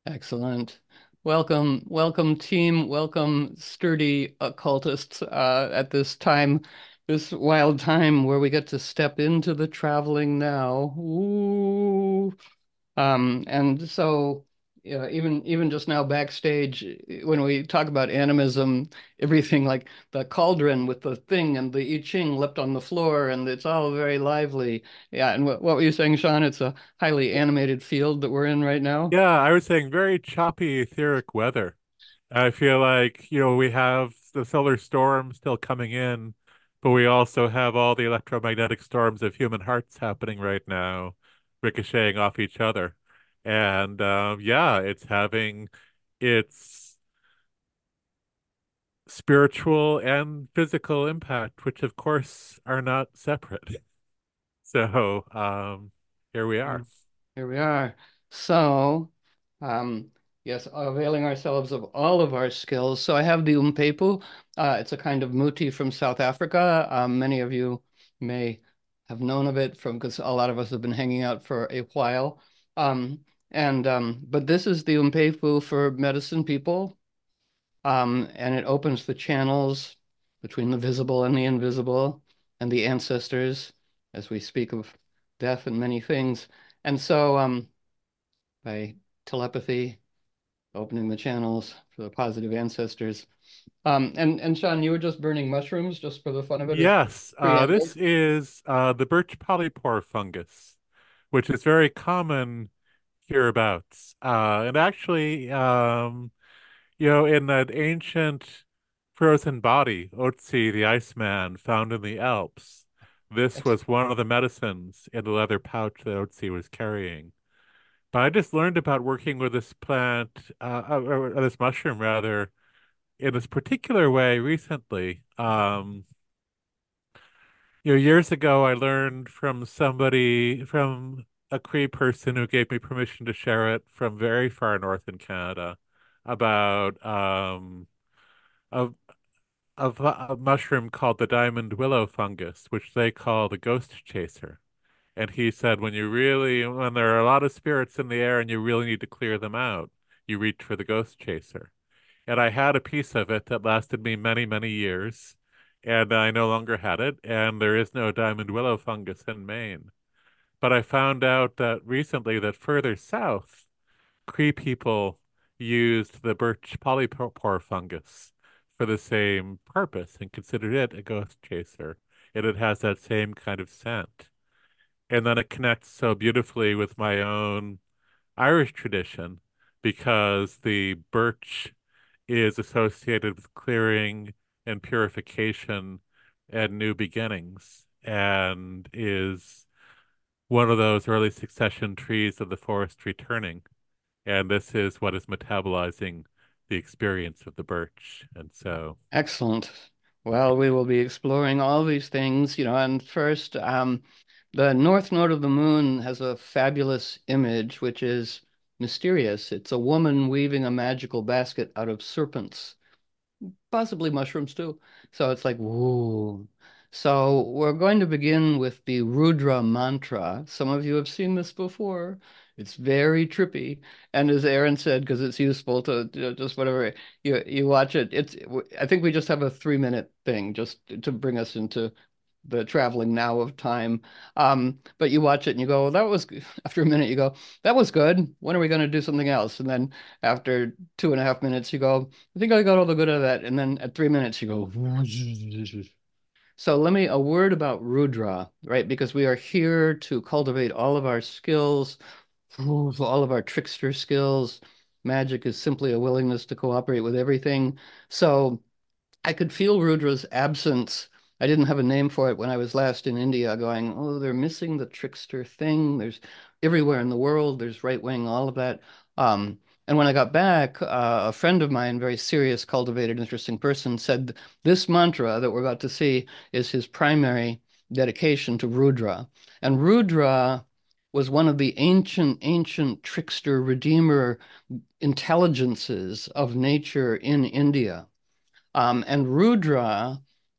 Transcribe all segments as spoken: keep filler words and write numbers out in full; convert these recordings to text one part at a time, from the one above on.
Excellent. Welcome, welcome, team. Welcome, sturdy occultists, uh, at this time, this wild time where we get to step into the traveling now. Ooh. Um, and so, yeah, even even just now backstage, when we talk about animism, everything like the cauldron with the thing and the I Ching left on the floor, and it's all very lively. Yeah, and what, what were you saying, Sean? It's a highly animated field that we're in right now. Yeah, I was saying very choppy etheric weather. I feel like, you know, we have the solar storm still coming in, but we also have all the electromagnetic storms of human hearts happening right now, ricocheting off each other. And um, yeah, it's having its spiritual and physical impact, which of course are not separate. So um, here we are. Mm. Here we are. So, um, yes, availing ourselves of all of our skills. So I have the umpepu. Uh, it's a kind of muti from South Africa. Um, many of you may have known of it from because a lot of us have been hanging out for a while. Um, and um, but this is the umpepu for medicine people. Um, and it opens the channels between the visible and the invisible and the ancestors as we speak of death and many things. And so, um, by telepathy, opening the channels for the positive ancestors. Um, and, and Sean, you were just burning mushrooms just for the fun of it as Yes, uh, preamble. this is uh, the birch polypore fungus, which is very common hereabouts. Uh, and actually, um, you know, in that ancient frozen body, Otzi the Iceman, found in the Alps, this Ex- was one of the medicines in the leather pouch that Otzi was carrying. But I just learned about working with this plant, uh, or, or this mushroom rather, in this particular way recently. Um, You know, years ago, I learned from somebody, from a Cree person who gave me permission to share it from very far north in Canada about um, a, a, a mushroom called the diamond willow fungus, which they call the ghost chaser. And he said, when you really, when there are a lot of spirits in the air and you really need to clear them out, you reach for the ghost chaser. And I had a piece of it that lasted me many, many years, and I no longer had it, and there is no diamond willow fungus in Maine. But I found out that recently that further south, Cree people used the birch polypore fungus for the same purpose and considered it a ghost chaser. And it has that same kind of scent. And then it connects so beautifully with my own Irish tradition because the birch is associated with clearing and purification and new beginnings and is one of those early succession trees of the forest returning. And this is what is metabolizing the experience of the birch. And so, Excellent. Well, we will be exploring all these things, you know, and first, um, the north node of the moon has a fabulous image, which is mysterious. It's a woman weaving a magical basket out of serpents, possibly mushrooms too. So it's like, whoa. So we're going to begin with the Rudra mantra. Some of you have seen this before. It's very trippy. And as Aaron said, because it's useful to, to just whatever you you watch it, it's I think we just have a three minute thing just to bring us into the traveling now of time. Um, but you watch it and you go, that was after a minute you go, that was good. When are we going to do something else? And then after two and a half minutes, you go, I think I got all the good out of that. And then at three minutes, you go. So let me a word about Rudra, right? Because we are here to cultivate all of our skills, all of our trickster skills. Magic is simply a willingness to cooperate with everything. So I could feel Rudra's absence. I didn't have a name for it when I was last in India, going, oh, they're missing the trickster thing. There's everywhere in the world, there's right wing, all of that. Um, and when I got back, uh, a friend of mine, very serious, cultivated, interesting person, said this mantra that we're about to see is his primary dedication to Rudra. And Rudra was one of the ancient, ancient trickster, redeemer intelligences of nature in India. Um, and Rudra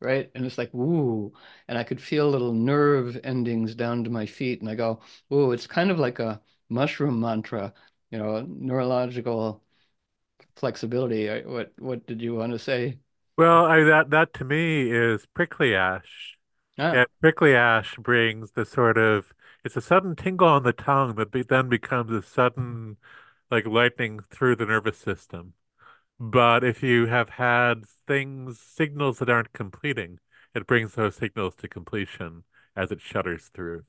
right? And it's like, ooh, and I could feel little nerve endings down to my feet. And I go, ooh, it's kind of like a mushroom mantra, you know, neurological flexibility. I- What what did you want to say? Well, I that that to me is prickly ash. Ah, And prickly ash brings the sort of it's a sudden tingle on the tongue that be, then becomes a sudden like lightning through the nervous system. But if you have had things, signals that aren't completing, it brings those signals to completion as it shudders through.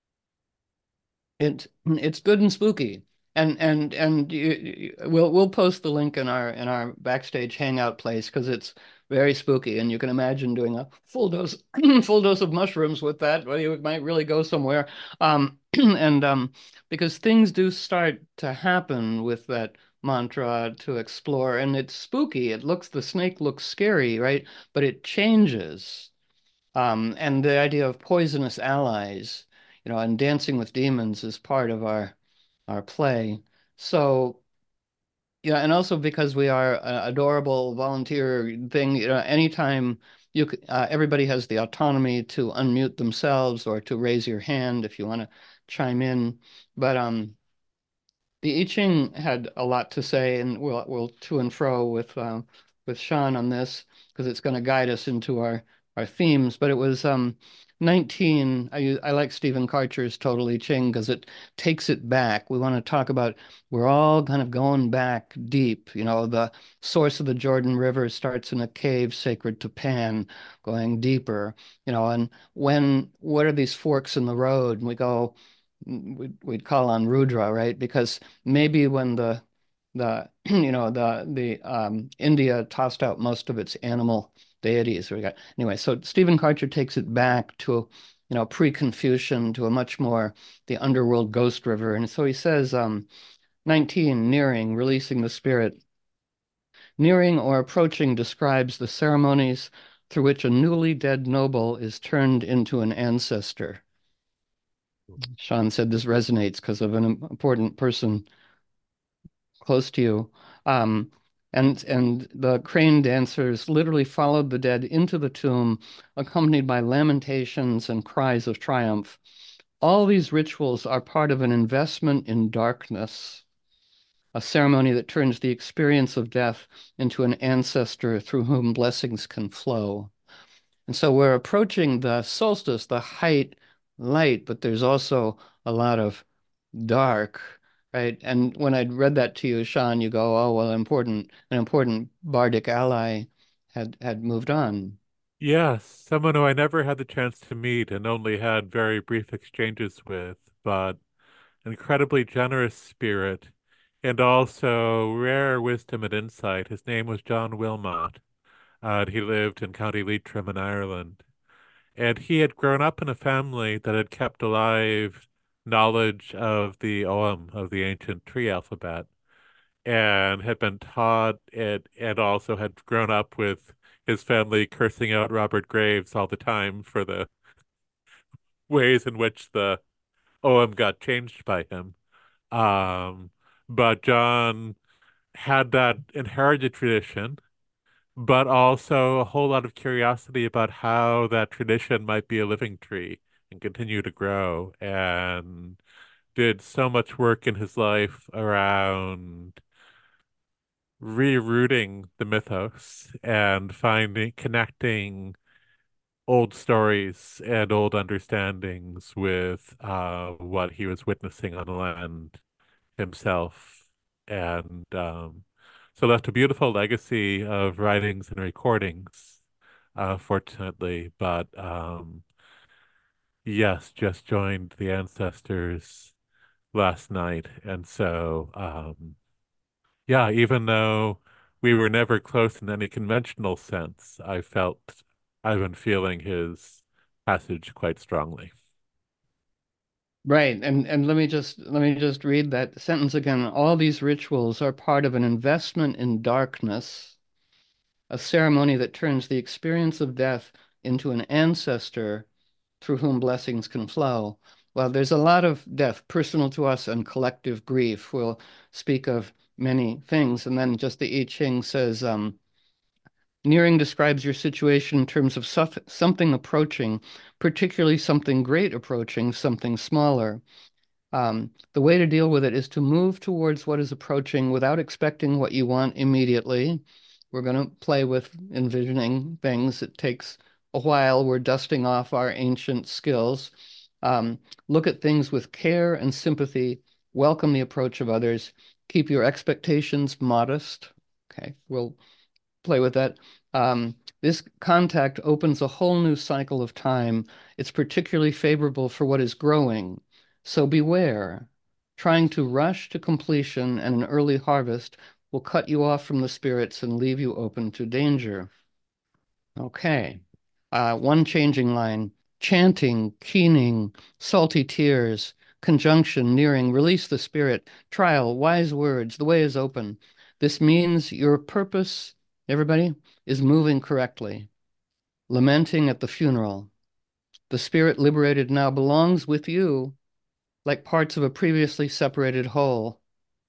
it it's good and spooky. And and and you, you- we'll we'll post the link in our in our backstage hangout place because it's very spooky and you can imagine doing a full dose full dose of mushrooms with that. Well, you might really go somewhere. Um and um because things do start to happen with that mantra to explore and it's spooky. It looks the snake looks scary, right? But it changes. Um, and the idea of poisonous allies, you know, and Dancing with Demons is part of our our play. So, yeah, and also because we are an adorable volunteer thing, you know, anytime you c- uh, everybody has the autonomy to unmute themselves or to raise your hand if you want to chime in. But um the I Ching had a lot to say, and we'll we'll to and fro with uh, with Sean on this because it's going to guide us into our our themes. But it was um nineteen. I u- I like Stephen Karcher's Total I Ching because it takes it back. We want to talk about we're all kind of going back deep. You know, the source of the Jordan River starts in a cave sacred to Pan, going deeper. You know, and when what are these forks in the road? And we go. We'd, we'd call on Rudra, right? Because maybe when the the you know the the um, India tossed out most of its animal deities. We got anyway. So Stephen Karcher takes it back to you know pre-Confucian to a much more the underworld ghost river, and so he says um, nineteen nearing releasing the spirit. Nearing or approaching describes the ceremonies through which a newly dead noble is turned into an ancestor. Sean said this resonates because of an important person close to you. Um, and and the crane dancers literally followed the dead into the tomb, accompanied by lamentations and cries of triumph. All these rituals are part of an investment in darkness, a ceremony that turns the experience of death into an ancestor through whom blessings can flow. And so we're approaching the solstice, the height light, but there's also a lot of dark, right? And when I'd read that to you, Sean, you go, "Oh, well, important, an important Bardic ally had had moved on." Yes, someone who I never had the chance to meet and only had very brief exchanges with, but incredibly generous spirit and also rare wisdom and insight. His name was John Wilmot. Uh, he lived in County Leitrim in Ireland. And he had grown up in a family that had kept alive knowledge of the Ogham, of the ancient tree alphabet, and had been taught it, and also had grown up with his family cursing out Robert Graves all the time for the ways in which the Ogham got changed by him. Um, but John had that inherited tradition, but also a whole lot of curiosity about how that tradition might be a living tree and continue to grow, and did so much work in his life around rerouting the mythos and finding, connecting old stories and old understandings with uh, what he was witnessing on the land himself. And um, so left a beautiful legacy of writings and recordings, uh, fortunately. But um, yes, just joined the ancestors last night. And so, um, yeah, even though we were never close in any conventional sense, I felt I've been feeling his passage quite strongly. Right. And and let me just let me just read that sentence again. All these rituals are part of an investment in darkness, a ceremony that turns the experience of death into an ancestor through whom blessings can flow. Well, there's a lot of death, personal to us and collective grief. We'll speak of many things. And then just the I Ching says, um, Nearing describes your situation in terms of something approaching, particularly something great approaching, something smaller. Um, the way to deal with it is to move towards what is approaching without expecting what you want immediately. We're going to play with envisioning things. It takes a while. We're dusting off our ancient skills. Um, look at things with care and sympathy. Welcome the approach of others. Keep your expectations modest. Okay, we'll play with that. Um, this contact opens a whole new cycle of time. It's particularly favorable for what is growing. So beware. Trying to rush to completion and an early harvest will cut you off from the spirits and leave you open to danger. Okay. Uh, one changing line. Chanting, keening, salty tears, conjunction, nearing, release the spirit, trial, wise words, the way is open. This means your purpose, everybody, is moving correctly. Lamenting at the funeral. The spirit liberated now belongs with you like parts of a previously separated whole.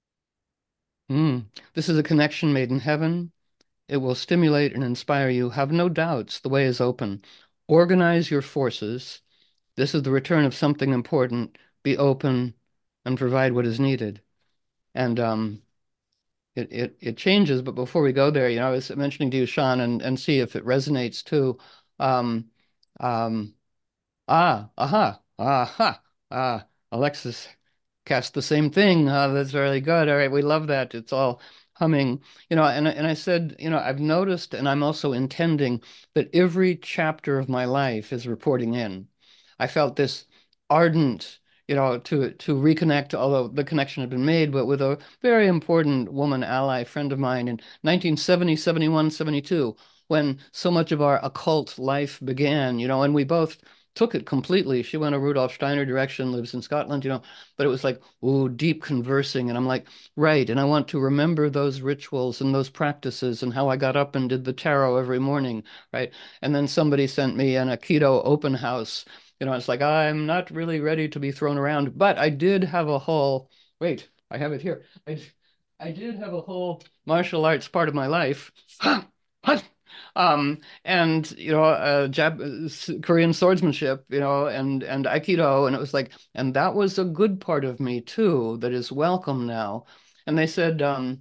Mm. This is a connection made in heaven. It will stimulate and inspire you. Have no doubts. The way is open. Organize your forces. This is the return of something important. Be open and provide what is needed. And um, it, it, it changes, but before we go there, you know, I was mentioning to you, Sean, and, and see if it resonates too. Um, um, ah, aha, aha, ah, Alexis cast the same thing. Uh, that's really good. All right, we love that. It's all humming, you know. And and I said, you know, I've noticed, and I'm also intending that every chapter of my life is reporting in. I felt this ardent, you know, to to reconnect, although the connection had been made, but with a very important woman ally friend of mine in nineteen seventy, seventy-one, seventy-two, when so much of our occult life began, you know, and we both took it completely. She went a Rudolf Steiner direction, lives in Scotland, you know, but it was like, ooh, deep conversing. And I'm like, right. And I want to remember those rituals and those practices and how I got up and did the tarot every morning, right? And then somebody sent me an Aikido open house. You know, it's like, I'm not really ready to be thrown around, but I did have a whole, wait, I have it here. I, I did have a whole martial arts part of my life. Um, and you know, uh, Jap Korean swordsmanship, you know, and and Aikido, and it was like, and that was a good part of me too, that is welcome now. And they said, um,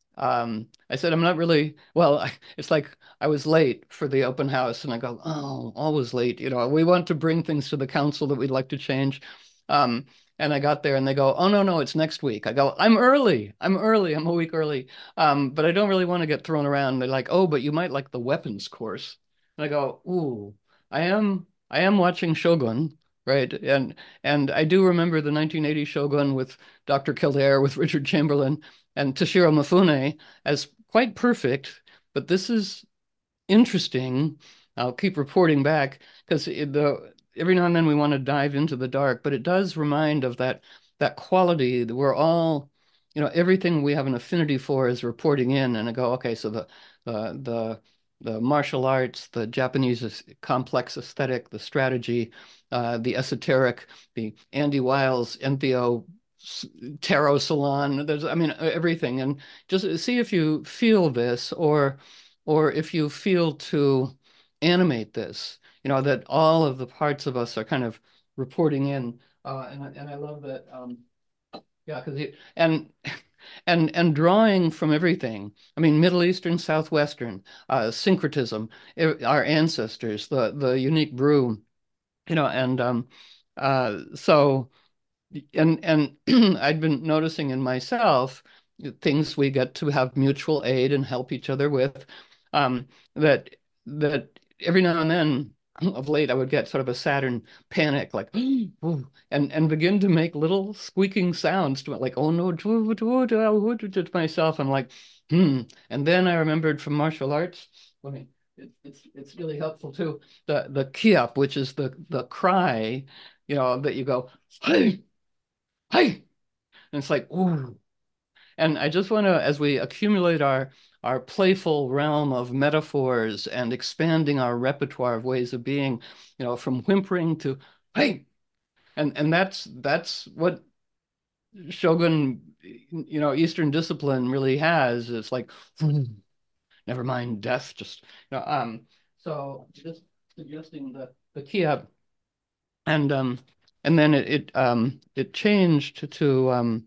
um, I said, I'm not really, well, I, it's like I was late for the open house, and I go, oh, always late. You know, we want to bring things to the council that we'd like to change. Um, and I got there and they go, oh, no, no, it's next week. I go, I'm early. I'm early. I'm a week early. Um, but I don't really want to get thrown around. They're like, oh, but you might like the weapons course. And I go, ooh, I am, I am watching Shogun, right? And and I do remember the nineteen eighty Shogun with Doctor Kildare, with Richard Chamberlain and Toshiro Mifune as quite perfect, but this is interesting. I'll keep reporting back because the every now and then we want to dive into the dark, but it does remind of that that quality that we're all, you know, everything we have an affinity for is reporting in, and I go, okay, so the the the the martial arts, the Japanese complex aesthetic, the strategy, uh, the esoteric, the Andy Wiles, Entheo tarot salon. There's, I mean, everything, and just see if you feel this, or or if you feel to animate this, you know, that all of the parts of us are kind of reporting in. Uh, and, I- and I love that. Um, yeah, because and and and drawing from everything. I mean, Middle Eastern, Southwestern, uh, syncretism, eh, our ancestors, the the unique brew, you know, and um, uh, so and and I'd been noticing in myself things we get to have mutual aid and help each other with. Um, that that every now and then of late I would get sort of a Saturn panic, like "Ooh," and and begin to make little squeaking sounds to it, like oh no, to, to, to, to, to myself. I'm like, hmm. And then I remembered from martial arts. Let me. It, it's it's really helpful too. The the kiap, which is the the cry, you know, that you go, hey, hey, and it's like, ooh. And I just want to, as we accumulate our our playful realm of metaphors and expanding our repertoire of ways of being, you know, from whimpering to hey, and and that's that's what Shogun, you know, Eastern discipline really has. It's like, never mind death, just you know, um, so just suggesting the the Kiap, and um, and then it it um it changed to um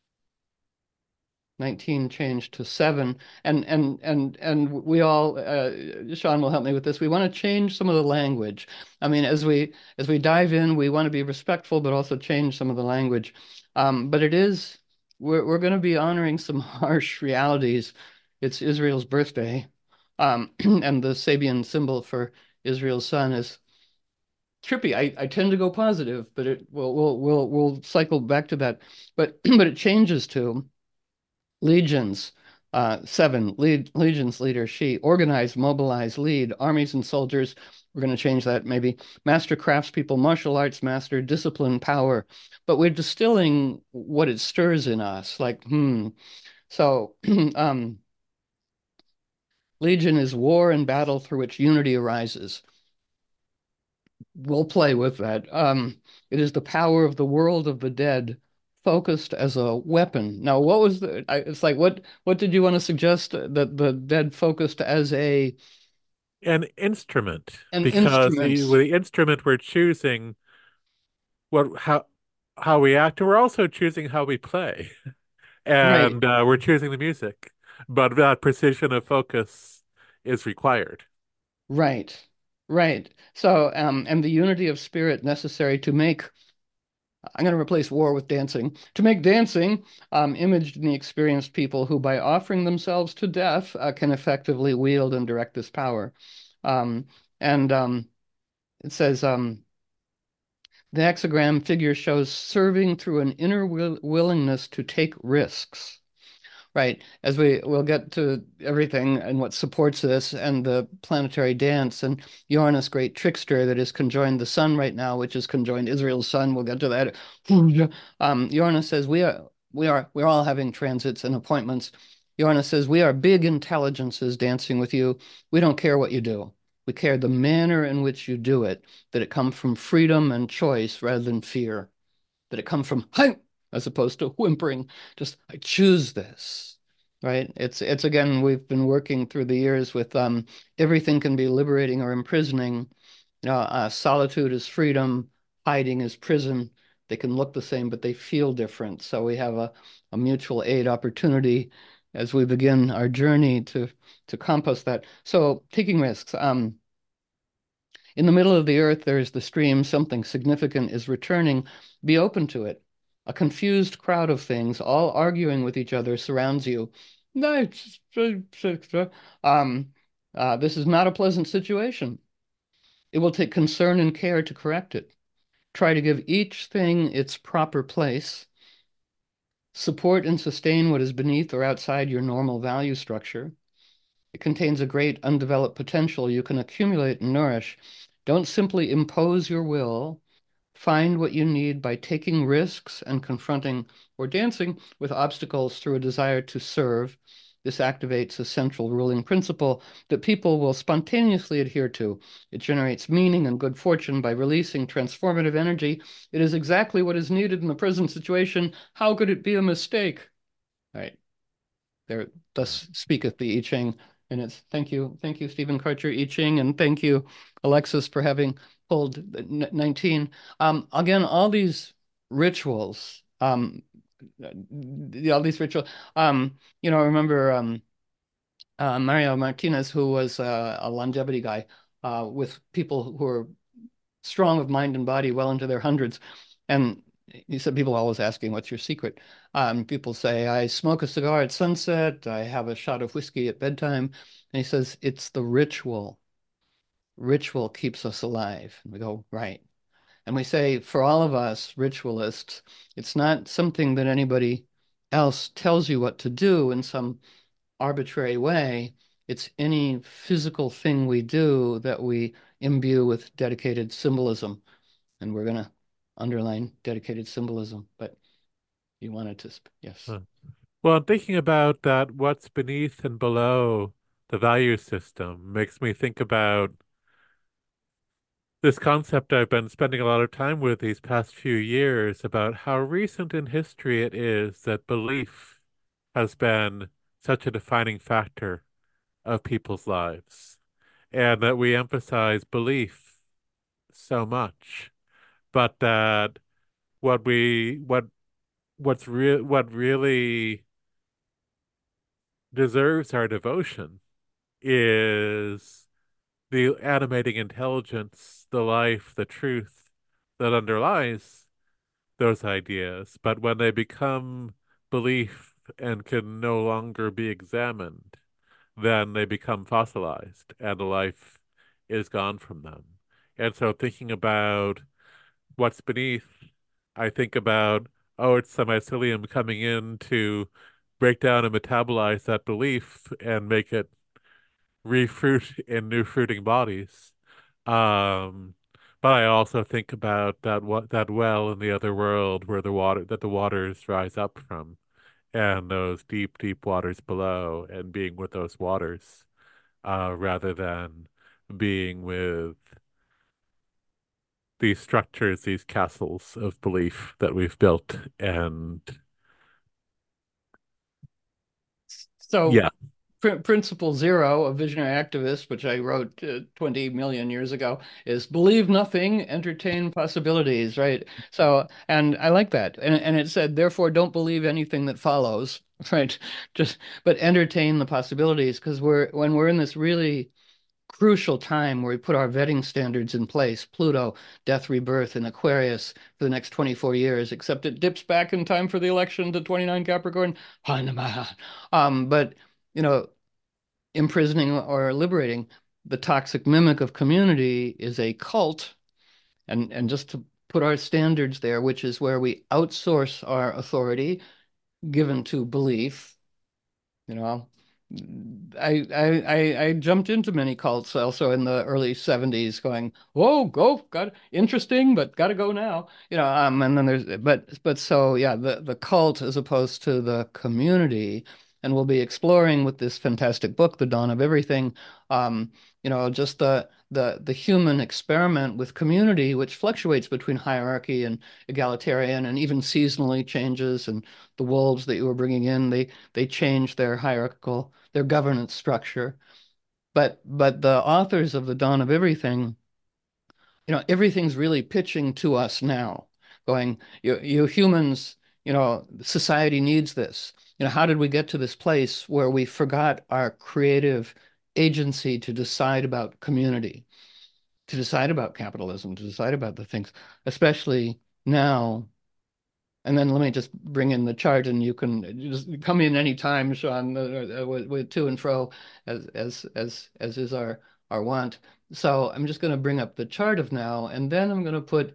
nineteen changed to seven, and and and and we all uh, Sean will help me with this. We want to change some of the language. I mean, as we as we dive in, we want to be respectful, but also change some of the language. Um, but it is we're we're going to be honoring some harsh realities. It's Israel's birthday, um, and the Sabian symbol for Israel's sun is trippy. I, I tend to go positive, but it we'll we'll we'll we'll cycle back to that. But but it changes to legions. Uh, seven, lead, legions leader, she, organize, mobilize, lead, armies and soldiers. We're going to change that maybe. Master craftspeople, martial arts master, discipline, power. But we're distilling what it stirs in us. Like, hmm. So, um, legion is war and battle through which unity arises. We'll play with that. Um, it is the power of the world of the dead focused as a weapon. Now, what was the, I, it's like, what, what did you want to suggest that the dead focused as a, An instrument, an because the, instrument? with the instrument we're choosing what how how we act, and we're also choosing how we play, Right, and uh, we're choosing the music, but that precision of focus is required. right, right. So, um, and the unity of spirit necessary to make, I'm going to replace war with dancing, to make dancing um, imaged in the experienced people who, by offering themselves to death, uh, can effectively wield and direct this power. Um, and um, it says, um, the hexagram figure shows serving through an inner will willingness to take risks. Right. As we we'll get to everything and what supports this and the planetary dance and Uranus, great trickster that is conjoined the sun right now, which is conjoined Israel's sun. We'll get to that. Um, Uranus says we are we are we're all having transits and appointments. Uranus says we are big intelligences dancing with you. We don't care what you do. We care the manner in which you do it, that it come from freedom and choice rather than fear, that it come from hi as opposed to whimpering. Just I choose this, right? It's it's again we've been working through the years with um, everything can be liberating or imprisoning. You know, uh, solitude is freedom, hiding is prison. They can look the same, but they feel different. So we have a, a mutual aid opportunity as we begin our journey to to compost that. So taking risks. Um, in the middle of the earth, there is the stream. Something significant is returning. Be open to it. A confused crowd of things, all arguing with each other, surrounds you. Um, uh, this is not a pleasant situation. It will take concern and care to correct it. Try to give each thing its proper place. Support and sustain what is beneath or outside your normal value structure. It contains a great undeveloped potential you can accumulate and nourish. Don't simply impose your will. Find what you need by taking risks and confronting or dancing with obstacles through a desire to serve. This activates a central ruling principle that people will spontaneously adhere to. It generates meaning and good fortune by releasing transformative energy. It is exactly what is needed in the present situation. How could it be a mistake? All right. There, thus speaketh the I Ching. And it's thank you, thank you, Stephen Karcher, I Ching, and thank you, Alexis, for having pulled nineteen. Um, again, all these rituals, um, all these rituals, um, you know, I remember um, uh, Mario Martinez, who was uh, a longevity guy uh, with people who were strong of mind and body well into their hundreds. And he said, people are always asking, what's your secret? Um, people say, I smoke a cigar at sunset. I have a shot of whiskey at bedtime. And he says, it's the ritual. Ritual keeps us alive. And we go, right. And we say, for all of us ritualists, it's not something that anybody else tells you what to do in some arbitrary way. It's any physical thing we do that we imbue with dedicated symbolism. And we're going to underline dedicated symbolism. But you wanted to, yes. Huh. Well, I'm thinking about that what's beneath and below the value system makes me think about this concept I've been spending a lot of time with these past few years about how recent in history it is that belief has been such a defining factor of people's lives, and that we emphasize belief so much, but that what we what what's real what really deserves our devotion is the animating intelligence, the life, the truth that underlies those ideas. But when they become belief and can no longer be examined, then they become fossilized and the life is gone from them. And so thinking about what's beneath, I think about, oh, it's some mycelium coming in to break down and metabolize that belief and make it refruit in new fruiting bodies. Um, but I also think about that what that well in the other world where the water that the waters rise up from, and those deep, deep waters below, and being with those waters, uh, rather than being with these structures, these castles of belief that we've built. And So, yeah, pr Principle Zero, a visionary activist, which I wrote uh, twenty million years ago, is believe nothing, entertain possibilities, right? So, and I like that. And, and it said, therefore, don't believe anything that follows, right? Just, but entertain the possibilities, because we're, when we're in this really crucial time where we put our vetting standards in place, Pluto, death, rebirth, and Aquarius for the next twenty-four years, except it dips back in time for the election to twenty-nine Capricorn. Um, but, you know, imprisoning or liberating, the toxic mimic of community is a cult. And, and just to put our standards there, which is where we outsource our authority given to belief, you know, I, I I I jumped into many cults also in the early seventies going, whoa, go, got interesting, but gotta go now. You know, um, and then there's but but so yeah, the the cult as opposed to the community. And we'll be exploring with this fantastic book, The Dawn of Everything, um, you know, just the the the human experiment with community, which fluctuates between hierarchy and egalitarian and even seasonally changes. And the wolves that you were bringing in, they they change their hierarchical, their governance structure. But but the authors of The Dawn of Everything, you know, everything's really pitching to us now, going, you you humans, you know, society needs this. You know, how did we get to this place where we forgot our creative agency to decide about community, to decide about capitalism, to decide about the things, especially now. And then let me just bring in the chart, and you can just come in any time, Sean, uh, uh, with, with to and fro, as as as as is our our want. So I'm just going to bring up the chart of now, and then I'm going to put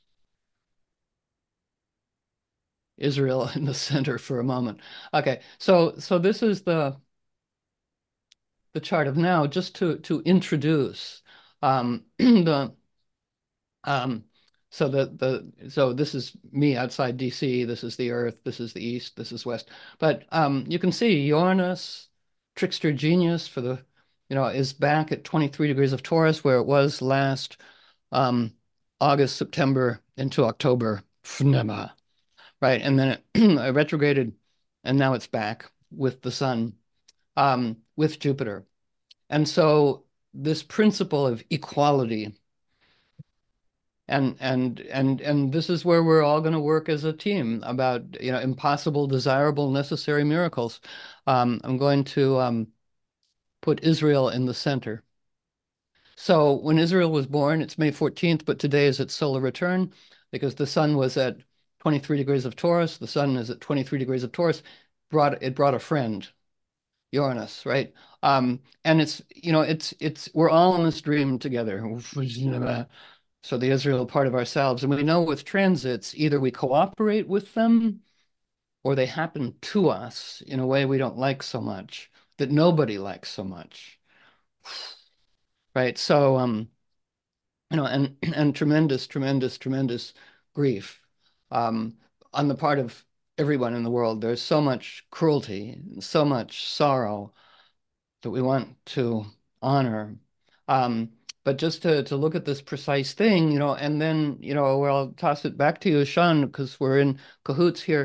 Israel in the center for a moment. Okay, so so this is the the chart of now, just to to introduce um, the Um, so the the so this is me outside D C. This is the Earth. This is the East. This is West. But um, you can see Uranus, trickster genius for the, you know, is back at twenty-three degrees of Taurus where it was last um, August, September into October. Pneuma, right? And then it retrograded, and now it's back with the Sun, um, with Jupiter. And so this principle of equality and and and and this is where we're all going to work as a team about, you know, impossible, desirable, necessary miracles. Um, I'm going to um, put Israel in the center. So when Israel was born, it's May fourteenth, but today is its solar return because the sun was at twenty-three degrees of Taurus. The sun is at twenty-three degrees of Taurus. Brought it brought a friend, Uranus, right? Um, and it's, you know, it's it's we're all in this dream together. So the Israel part of ourselves. And we know with transits, either we cooperate with them or they happen to us in a way we don't like so much, that nobody likes so much. Right. So, um, you know, and and tremendous, tremendous, tremendous grief um, on the part of everyone in the world. There's so much cruelty, so much sorrow that we want to honor. Um, but just to, to look at this precise thing, you know, and then, you know, where I'll toss it back to you, Sean, because we're in cahoots here.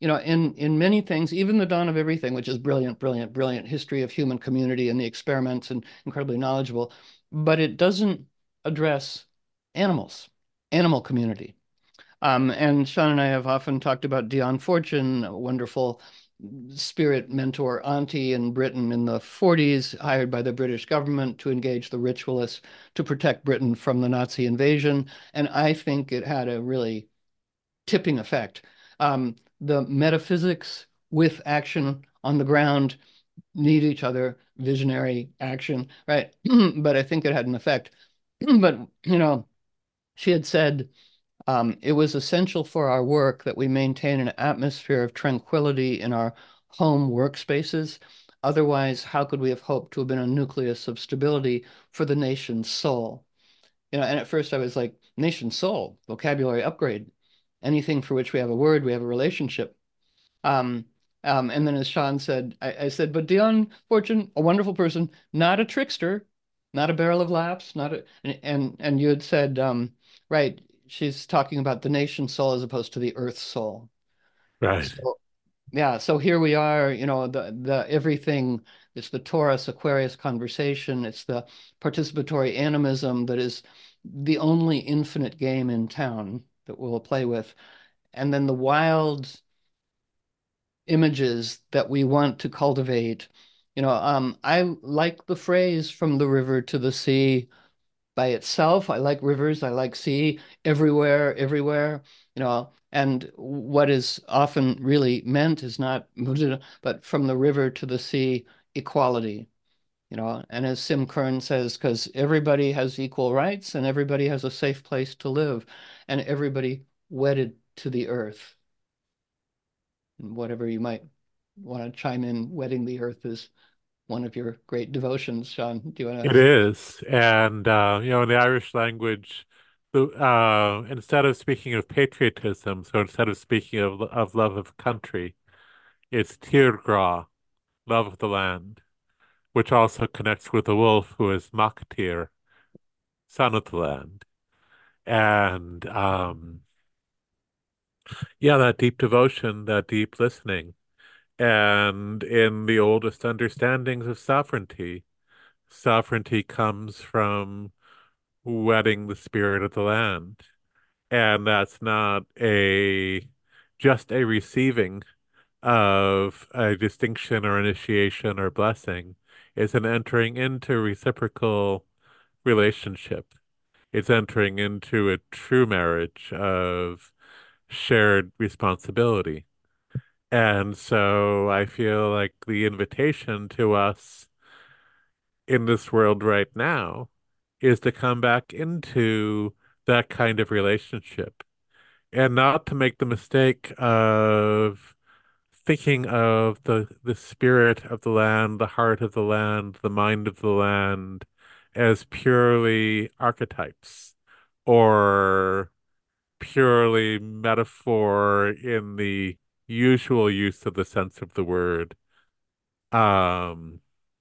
you know, in in many things, even the dawn of everything, which is brilliant, brilliant, brilliant history of human community and the experiments and incredibly knowledgeable, but it doesn't address animals, animal community. Um, and Sean and I have often talked about Dion Fortune, a wonderful spirit mentor auntie in Britain in the forties, hired by the British government to engage the ritualists to protect Britain from the Nazi invasion. And I think it had a really tipping effect. Um, the metaphysics with action on the ground need each other, visionary action, right? But I think it had an effect. But, you know, she had said, um, it was essential for our work that we maintain an atmosphere of tranquility in our home workspaces. Otherwise, how could we have hoped to have been a nucleus of stability for the nation's soul? You know, and at first I was like, nation soul, vocabulary upgrade. Anything for which we have a word, we have a relationship. Um, um, and then as Sean said, I, I said, but Dion Fortune, a wonderful person, not a trickster, not a barrel of laughs, not a, and, and, and you had said, um, right, she's talking about the nation soul as opposed to the earth soul. Right. So yeah, so here we are, you know, the the everything, it's the Taurus Aquarius conversation, it's the participatory animism that is the only infinite game in town that we'll play with. And then the wild images that we want to cultivate. You know, um, I like the phrase from the river to the sea by itself. I like rivers, I like sea, everywhere, everywhere, you know, and what is often really meant is not, but from the river to the sea, equality, you know, and as Sim Kern says, because everybody has equal rights and everybody has a safe place to live and everybody wedded to the earth. Whatever you might want to chime in, wedding the earth is one of your great devotions. Sean, do you want It to? is. And uh, you know, in the Irish language, the uh instead of speaking of patriotism, so instead of speaking of of love of country, it's Tír Grá, love of the land, which also connects with the wolf who is Mactír, son of the land. And um yeah, that deep devotion, that deep listening. And in the oldest understandings of sovereignty, sovereignty comes from wedding the spirit of the land. And that's not a just a receiving of a distinction or initiation or blessing. It's an entering into reciprocal relationship. It's entering into a true marriage of shared responsibility. And so I feel like the invitation to us in this world right now is to come back into that kind of relationship and not to make the mistake of thinking of the the spirit of the land, the heart of the land, the mind of the land as purely archetypes or purely metaphor in the usual use of the sense of the word. Um,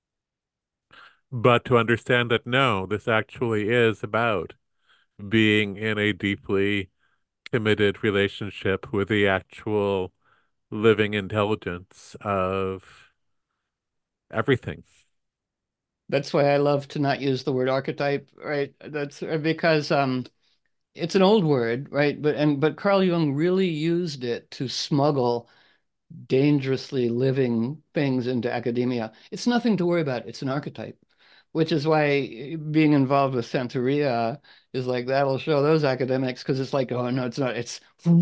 but to understand that no, this actually is about being in a deeply committed relationship with the actual living intelligence of everything. That's why I love to not use the word archetype, right? That's because um, it's an old word, right? But and but Carl Jung really used it to smuggle dangerously living things into academia. It's nothing to worry about. It's an archetype, which is why being involved with Santeria is like that'll show those academics because it's like, oh no, it's not. It's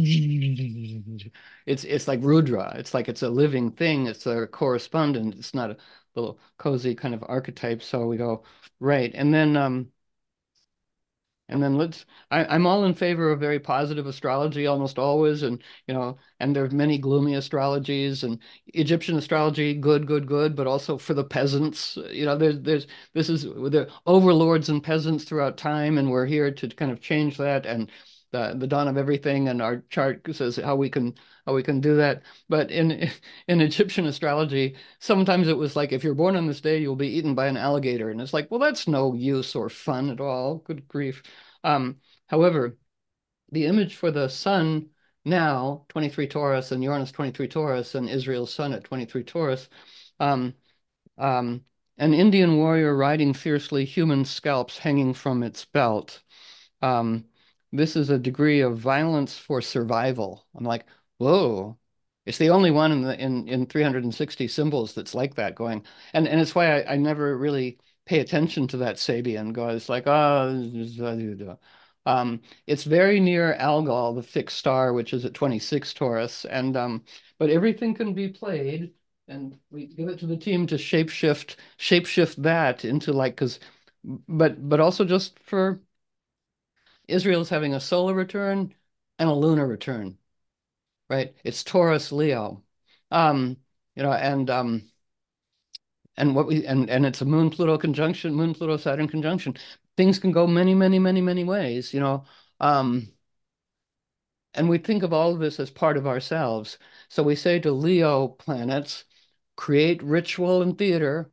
it's it's like Rudra. It's like it's a living thing. It's a correspondent. It's not a little cozy kind of archetype. So we go right, and then um and then let's, I, I'm all in favor of very positive astrology almost always. And, you know, and there's many gloomy astrologies and Egyptian astrology, good, good, good, but also for the peasants, you know, there's, there's, this is the overlords and peasants throughout time. And we're here to kind of change that. And the, the dawn of everything. And our chart says how we can, how we can do that. But in, in Egyptian astrology, sometimes it was like, if you're born on this day, you'll be eaten by an alligator. And it's like, well, that's no use or fun at all. Good grief. Um, however, the image for the sun now, twenty-three Taurus and Uranus twenty-three Taurus and Israel's sun at twenty-three Taurus, um, um, an Indian warrior riding fiercely, human scalps hanging from its belt. Um, this is a degree of violence for survival. I'm like, whoa. It's the only one in the in in three hundred sixty symbols that's like that going. And and it's why I, I never really pay attention to that Sabian. Go, it's like, oh, um, it's very near Algol, the fixed star, which is at twenty-six Taurus. And um, but everything can be played, and we give it to the team to shapeshift, shapeshift that into like, because, but but also just for Israel's having a solar return and a lunar return, right? It's Taurus Leo. Um, you know, and um and what we and and it's a moon Pluto conjunction, moon Pluto Saturn conjunction. Things can go many, many, many, many ways, you know. Um, and we think of all of this as part of ourselves. So we say to Leo planets, create ritual and theater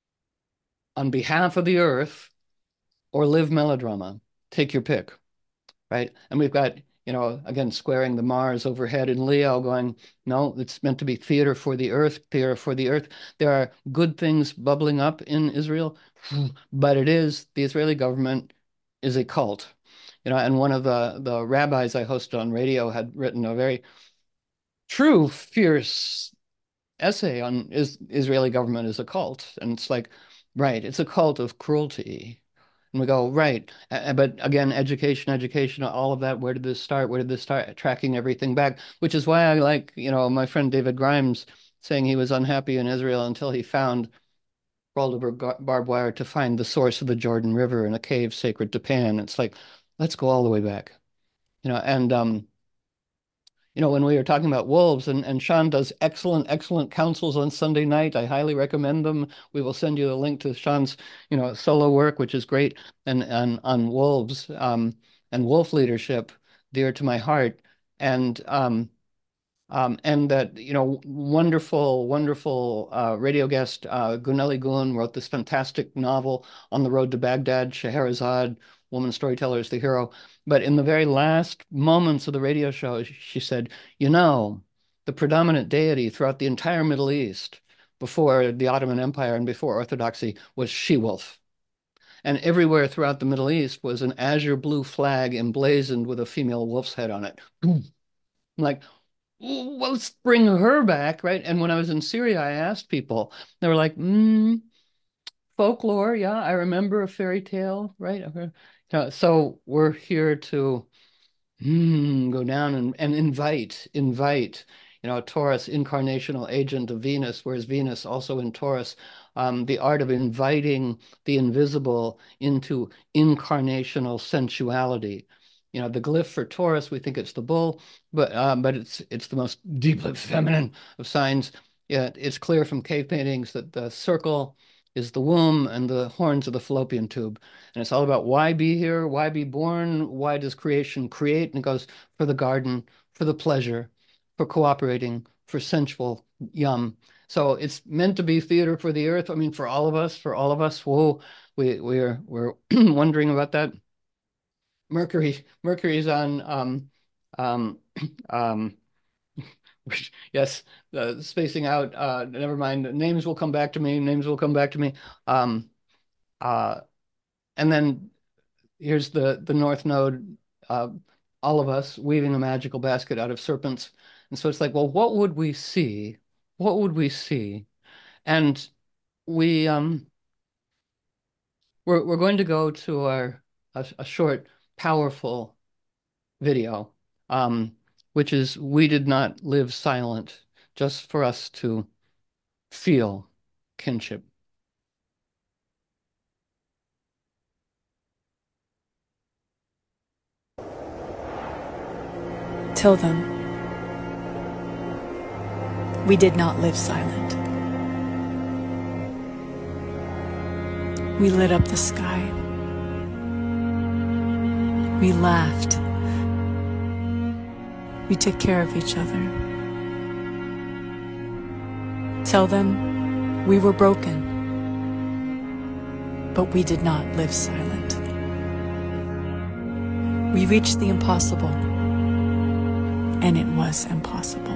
on behalf of the earth or live melodrama. Take your pick. Right? And we've got, you know, again, squaring the Mars overhead in Leo going, no, it's meant to be theater for the earth, theater for the earth. There are good things bubbling up in Israel, but it is, the Israeli government is a cult. You know, and one of the, the rabbis I hosted on radio had written a very true, fierce essay on is Israeli government is a cult. And it's like, right, it's a cult of cruelty. And we go, right. Uh, but again, education, education, all of that. Where did this start? Where did this start? Tracking everything back, which is why I like, you know, my friend David Grimes saying he was unhappy in Israel until he found, crawled over barbed wire to find the source of the Jordan River in a cave sacred to Pan. It's like, let's go all the way back, you know, and, um, you know, when we were talking about wolves, and, and Sean does excellent, excellent counsels on Sunday night. I highly recommend them. We will send you a link to Sean's, you know, solo work, which is great, and, and on wolves um, and wolf leadership, dear to my heart. And um, um, and that, you know, wonderful, wonderful uh, radio guest, uh, Guneli Gun, wrote this fantastic novel, On the Road to Baghdad, Scheherazade, woman storyteller is the hero. But in the very last moments of the radio show, she said, you know, the predominant deity throughout the entire Middle East before the Ottoman Empire and before Orthodoxy was she-wolf. And everywhere throughout the Middle East was an azure blue flag emblazoned with a female wolf's head on it. I'm like, well, let's bring her back, right? And when I was in Syria, I asked people, they were like, mm, folklore, yeah, I remember a fairy tale, right? Uh, so we're here to mm, go down and, and invite, invite, you know, Taurus, incarnational agent of Venus, whereas Venus also in Taurus, um, the art of inviting the invisible into incarnational sensuality. You know, the glyph for Taurus, we think it's the bull, but uh, but it's it's the most deeply feminine of signs. Yeah, it's clear from cave paintings that the circle is the womb and the horns are the fallopian tube. And it's all about why be here, why be born, why does creation create? And it goes for the garden, for the pleasure, for cooperating, for sensual yum. So it's meant to be theater for the earth. I mean, for all of us, for all of us, whoa, we we're we're wondering about that. Mercury, Mercury's on um um um yes, uh, spacing out. Uh, never mind. Names will come back to me. Names will come back to me. Um, uh, and then here's the the North Node. Uh, all of us weaving a magical basket out of serpents. And so it's like, well, what would we see? What would we see? And we um we're we're going to go to our a, a short, powerful video, um, which is we did not live silent, just for us to feel kinship. Till then, we did not live silent. We lit up the sky. We laughed. We took care of each other. Till then, we were broken, but we did not live silent. We reached the impossible. and it was impossible.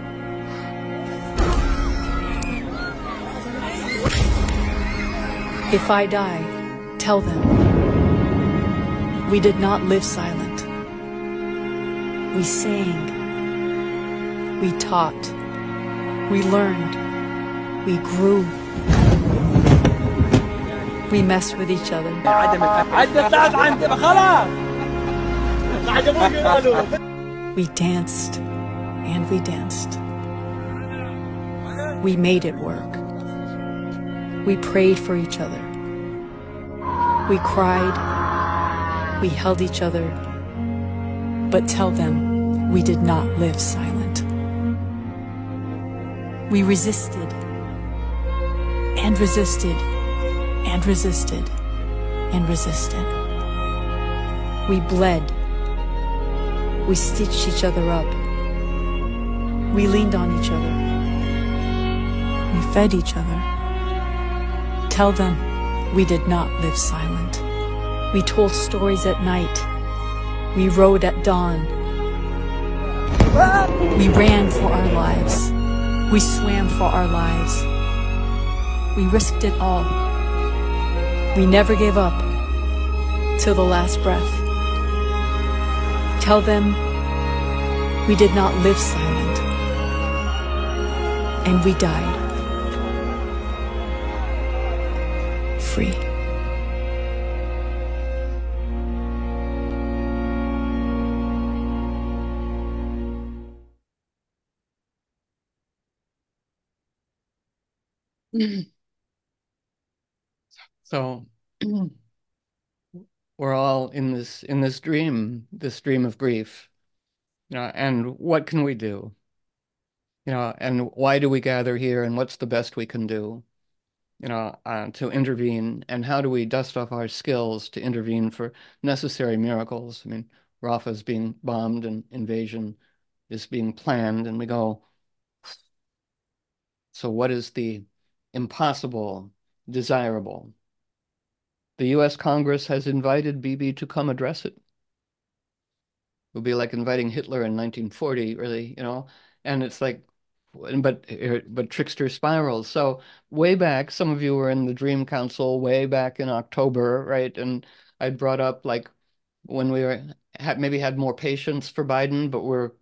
If I die, tell them we did not live silent. We sang, we taught, we learned, we grew. We messed with each other. We danced and we danced. We made it work. We prayed for each other. We cried. We held each other. But tell them we did not live silent. We resisted and resisted and resisted and resisted. We bled. We stitched each other up. We leaned on each other. We fed each other. Tell them we did not live silent. We told stories at night. We rode at dawn. We ran for our lives. We swam for our lives. We risked it all. We never gave up till the last breath. Tell them we did not live silent, and we died free. So we're all in this in this dream, this dream of grief. You know, and what can we do? You know, and why do we gather here, and what's the best we can do, you know, uh, to intervene, and how do we dust off our skills to intervene for necessary miracles? I mean, Rafa's being bombed and invasion is being planned, and we go, so what is the impossible, desirable? The U S Congress has invited Bibi to come address it. It would be like inviting Hitler in nineteen forty, really, you know, and it's like, but but trickster spirals. So way back, some of you were in the Dream Council way back in October, right? And I brought up like when we were had maybe had more patience for Biden, but we're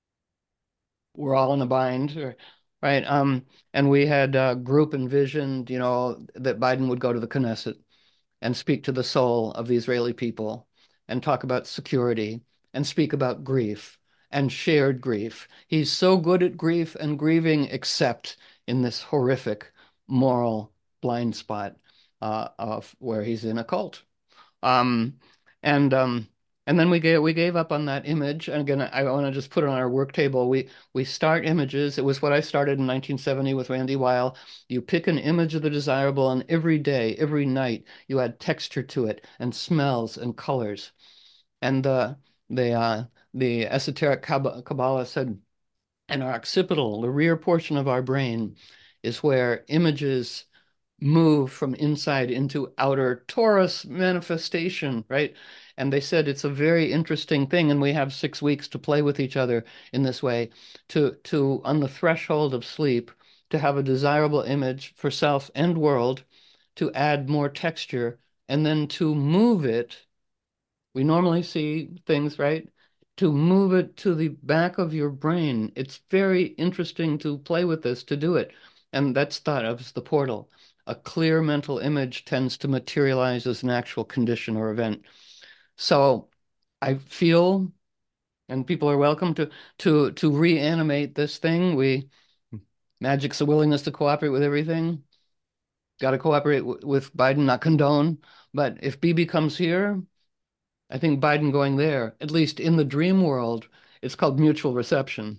we're all in a bind, or, right? Um, and we had uh, group envisioned, you know, that Biden would go to the Knesset and speak to the soul of the Israeli people and talk about security and speak about grief and shared grief. He's so good at grief and grieving, except in this horrific moral blind spot uh, of where he's in a cult. Um, and um, and then we gave we gave up on that image. And again, I want to just put it on our work table. We we start images. It was what I started in nineteen seventy with Randy Weil. You pick an image of the desirable, and every day, every night, you add texture to it, and smells and colors. And the the uh, the esoteric Kabbalah said, and our occipital, the rear portion of our brain, is where images move from inside into outer torus manifestation, right? And they said it's a very interesting thing, and we have six weeks to play with each other in this way, to to on the threshold of sleep, to have a desirable image for self and world, to add more texture, and then to move it. We normally see things, right? To move it to the back of your brain. It's very interesting to play with this, to do it. And that's thought of as the portal. A clear mental image tends to materialize as an actual condition or event. So I feel, and people are welcome to to to reanimate this thing. We magic's a willingness to cooperate with everything. Got to cooperate with Biden, not condone. But if Bibi comes here, I think Biden going there, at least in the dream world, it's called mutual reception.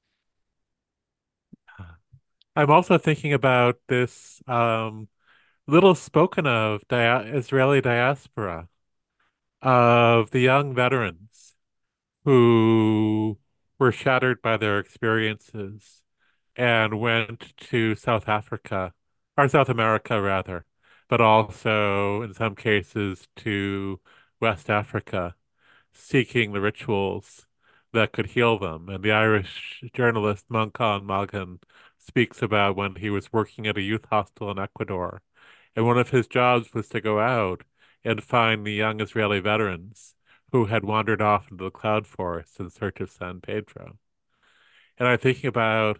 I'm also thinking about this um, little spoken of dia Israeli diaspora of the young veterans who were shattered by their experiences and went to South Africa, or South America rather, but also in some cases to West Africa, seeking the rituals that could heal them. And the Irish journalist Manchán Magan speaks about when he was working at a youth hostel in Ecuador. And one of his jobs was to go out and find the young Israeli veterans who had wandered off into the cloud forest in search of San Pedro. And I'm thinking about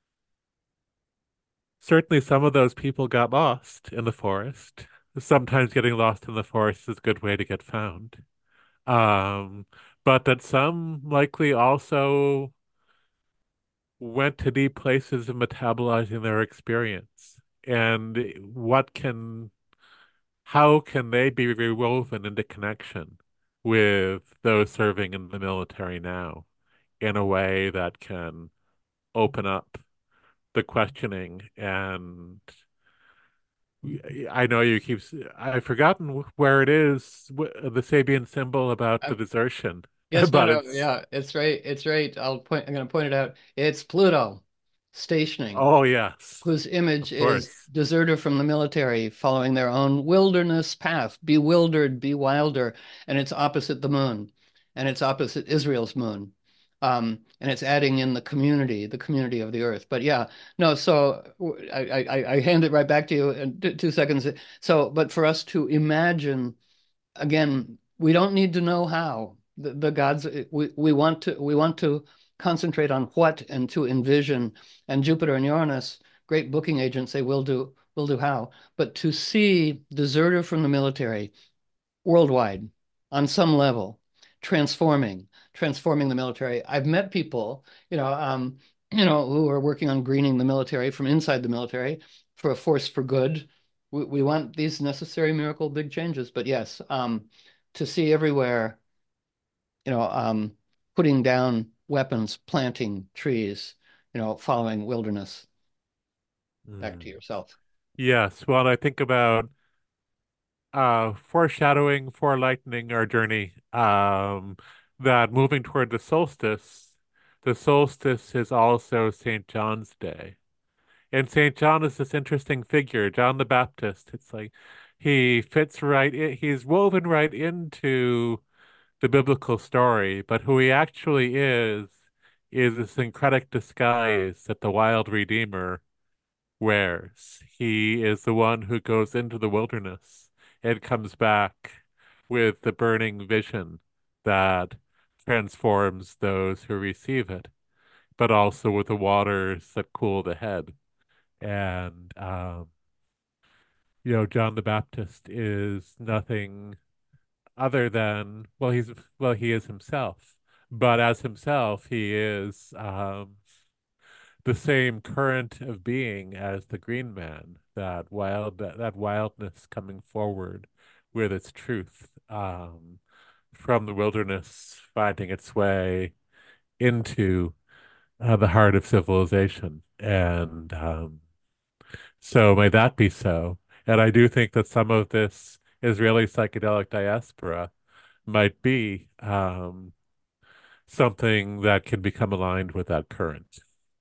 certainly some of those people got lost in the forest. Sometimes getting lost in the forest is a good way to get found. Um, but that some likely also went to deep places of metabolizing their experience. And what can, how can they be rewoven into connection with those serving in the military now in a way that can open up the questioning? And I know you keep, I've forgotten where it is, the Sabian symbol about the desertion, Yes, no, but no, it's, yeah, it's right. It's right. I'll point, I'm going to point it out. It's Pluto stationing, oh, yes, whose image of is course. deserter from the military, following their own wilderness path, bewildered, be wilder, and it's opposite the moon, and it's opposite Israel's moon. Um, and it's adding in the community, the community of the earth. But yeah, no, so I, I, I hand it right back to you in two seconds. So, but for us to imagine again, we don't need to know how. The, the gods we, we want to we want to concentrate on what and to envision. And Jupiter and Uranus, great booking agents, say we'll do we'll do how. But to see deserter from the military worldwide on some level, transforming, transforming the military. I've met people, you know, um, you know, who are working on greening the military from inside the military for a force for good. We, we want these necessary miracle big changes, but yes, um, to see everywhere, you know, um, putting down weapons, planting trees, you know, following wilderness. Back to Mm. yourself. Yes, well, I think about uh foreshadowing, forelightening our journey. Um, that moving toward the solstice, the solstice is also Saint John's Day. And Saint John is this interesting figure, John the Baptist. It's like he fits right in, he's woven right into the biblical story, but who he actually is is this syncretic disguise that the wild Redeemer wears. He is the one who goes into the wilderness and comes back with the burning vision that transforms those who receive it, but also with the waters that cool the head. And, um, you know, John the Baptist is nothing other than, well, he's, well, he is himself. But as himself, he is um, the same current of being as the Green Man, that wild that, that wildness coming forward with its truth um, from the wilderness, finding its way into uh, the heart of civilization. And um, so may that be so. And I do think that some of this Israeli psychedelic diaspora might be um, something that can become aligned with that current.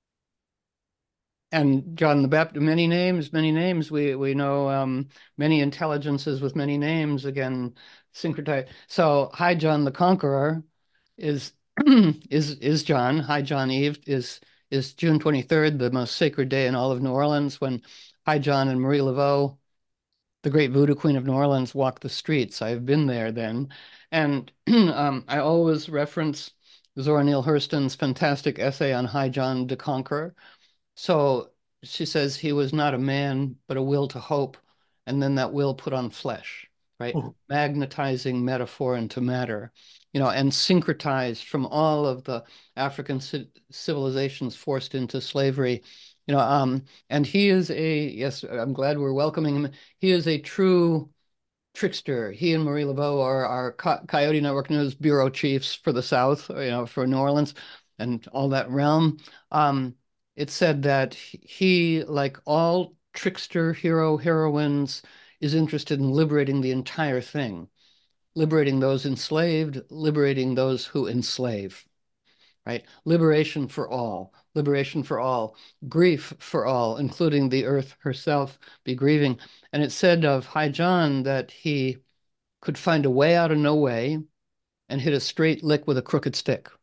And John the Baptist, many names, many names. We we know um, many intelligences with many names. Again, syncretized. So, High John the Conqueror is is is John. High John Eve is is June twenty-third, the most sacred day in all of New Orleans, when High John and Marie Laveau, the great voodoo queen of New Orleans, walked the streets. I've been there then, and um, I always reference Zora Neale Hurston's fantastic essay on High John the Conqueror. So she says he was not a man, but a will to hope, and then that will put on flesh, right? Oh. Magnetizing metaphor into matter, you know, and syncretized from all of the African civilizations forced into slavery, you know. Um, and he is a, yes, I'm glad we're welcoming him. He is a true trickster. He and Marie Laveau are our Coyote Network News bureau chiefs for the South, you know, for New Orleans and all that realm. Um, it said that he, like all trickster hero heroines, is interested in liberating the entire thing, liberating those enslaved, liberating those who enslave, right? Liberation for all, liberation for all, grief for all, including the earth herself be grieving. And it said of High John that he could find a way out of no way and hit a straight lick with a crooked stick, right?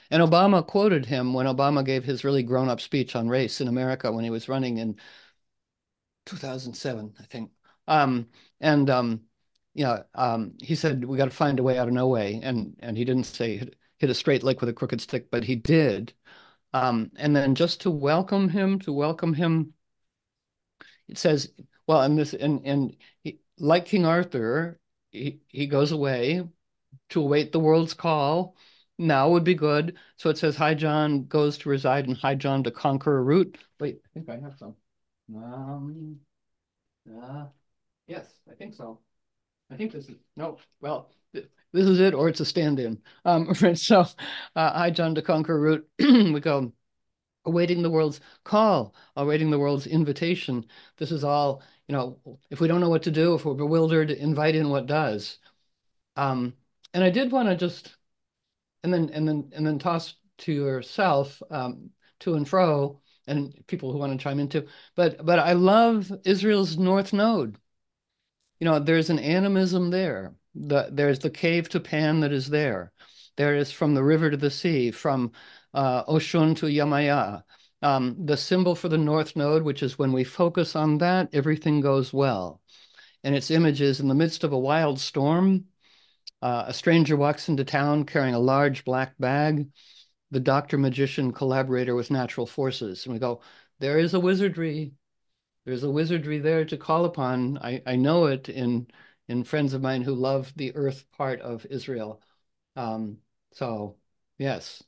And Obama quoted him when Obama gave his really grown-up speech on race in America when he was running in two thousand seven, I think. Um, and um, you know, um, he said we got to find a way out of no way, and and he didn't say hit, hit a straight lick with a crooked stick, but he did. Um, and then just to welcome him, to welcome him, it says, well, and this, and and he, like King Arthur, he he goes away to await the world's call. Now would be good. So it says, High John goes to reside in High John to conquer a route. Wait, I think I have some. Um, uh, yes, I think so. I think this is, no, well, th this is it, or it's a stand-in. Um, so, uh, High John to conquer a route. We go, awaiting the world's call, awaiting the world's invitation. This is all, you know, if we don't know what to do, if we're bewildered, invite in what does. Um, and I did want to just, and then and then and then toss to yourself, um, to and fro, and people who want to chime in too. But but I love Israel's North Node. You know, there's an animism there. The, there's the cave to Pan that is there. There is from the river to the sea, from uh, Oshun to Yamaya. Um, the symbol for the North Node, which is when we focus on that, everything goes well. And its image is in the midst of a wild storm. Uh, a stranger walks into town carrying a large black bag. The doctor magician collaborator with natural forces. And we go, there is a wizardry. There's a wizardry there to call upon. I, I know it in in friends of mine who love the earth part of Israel. Um, so yes.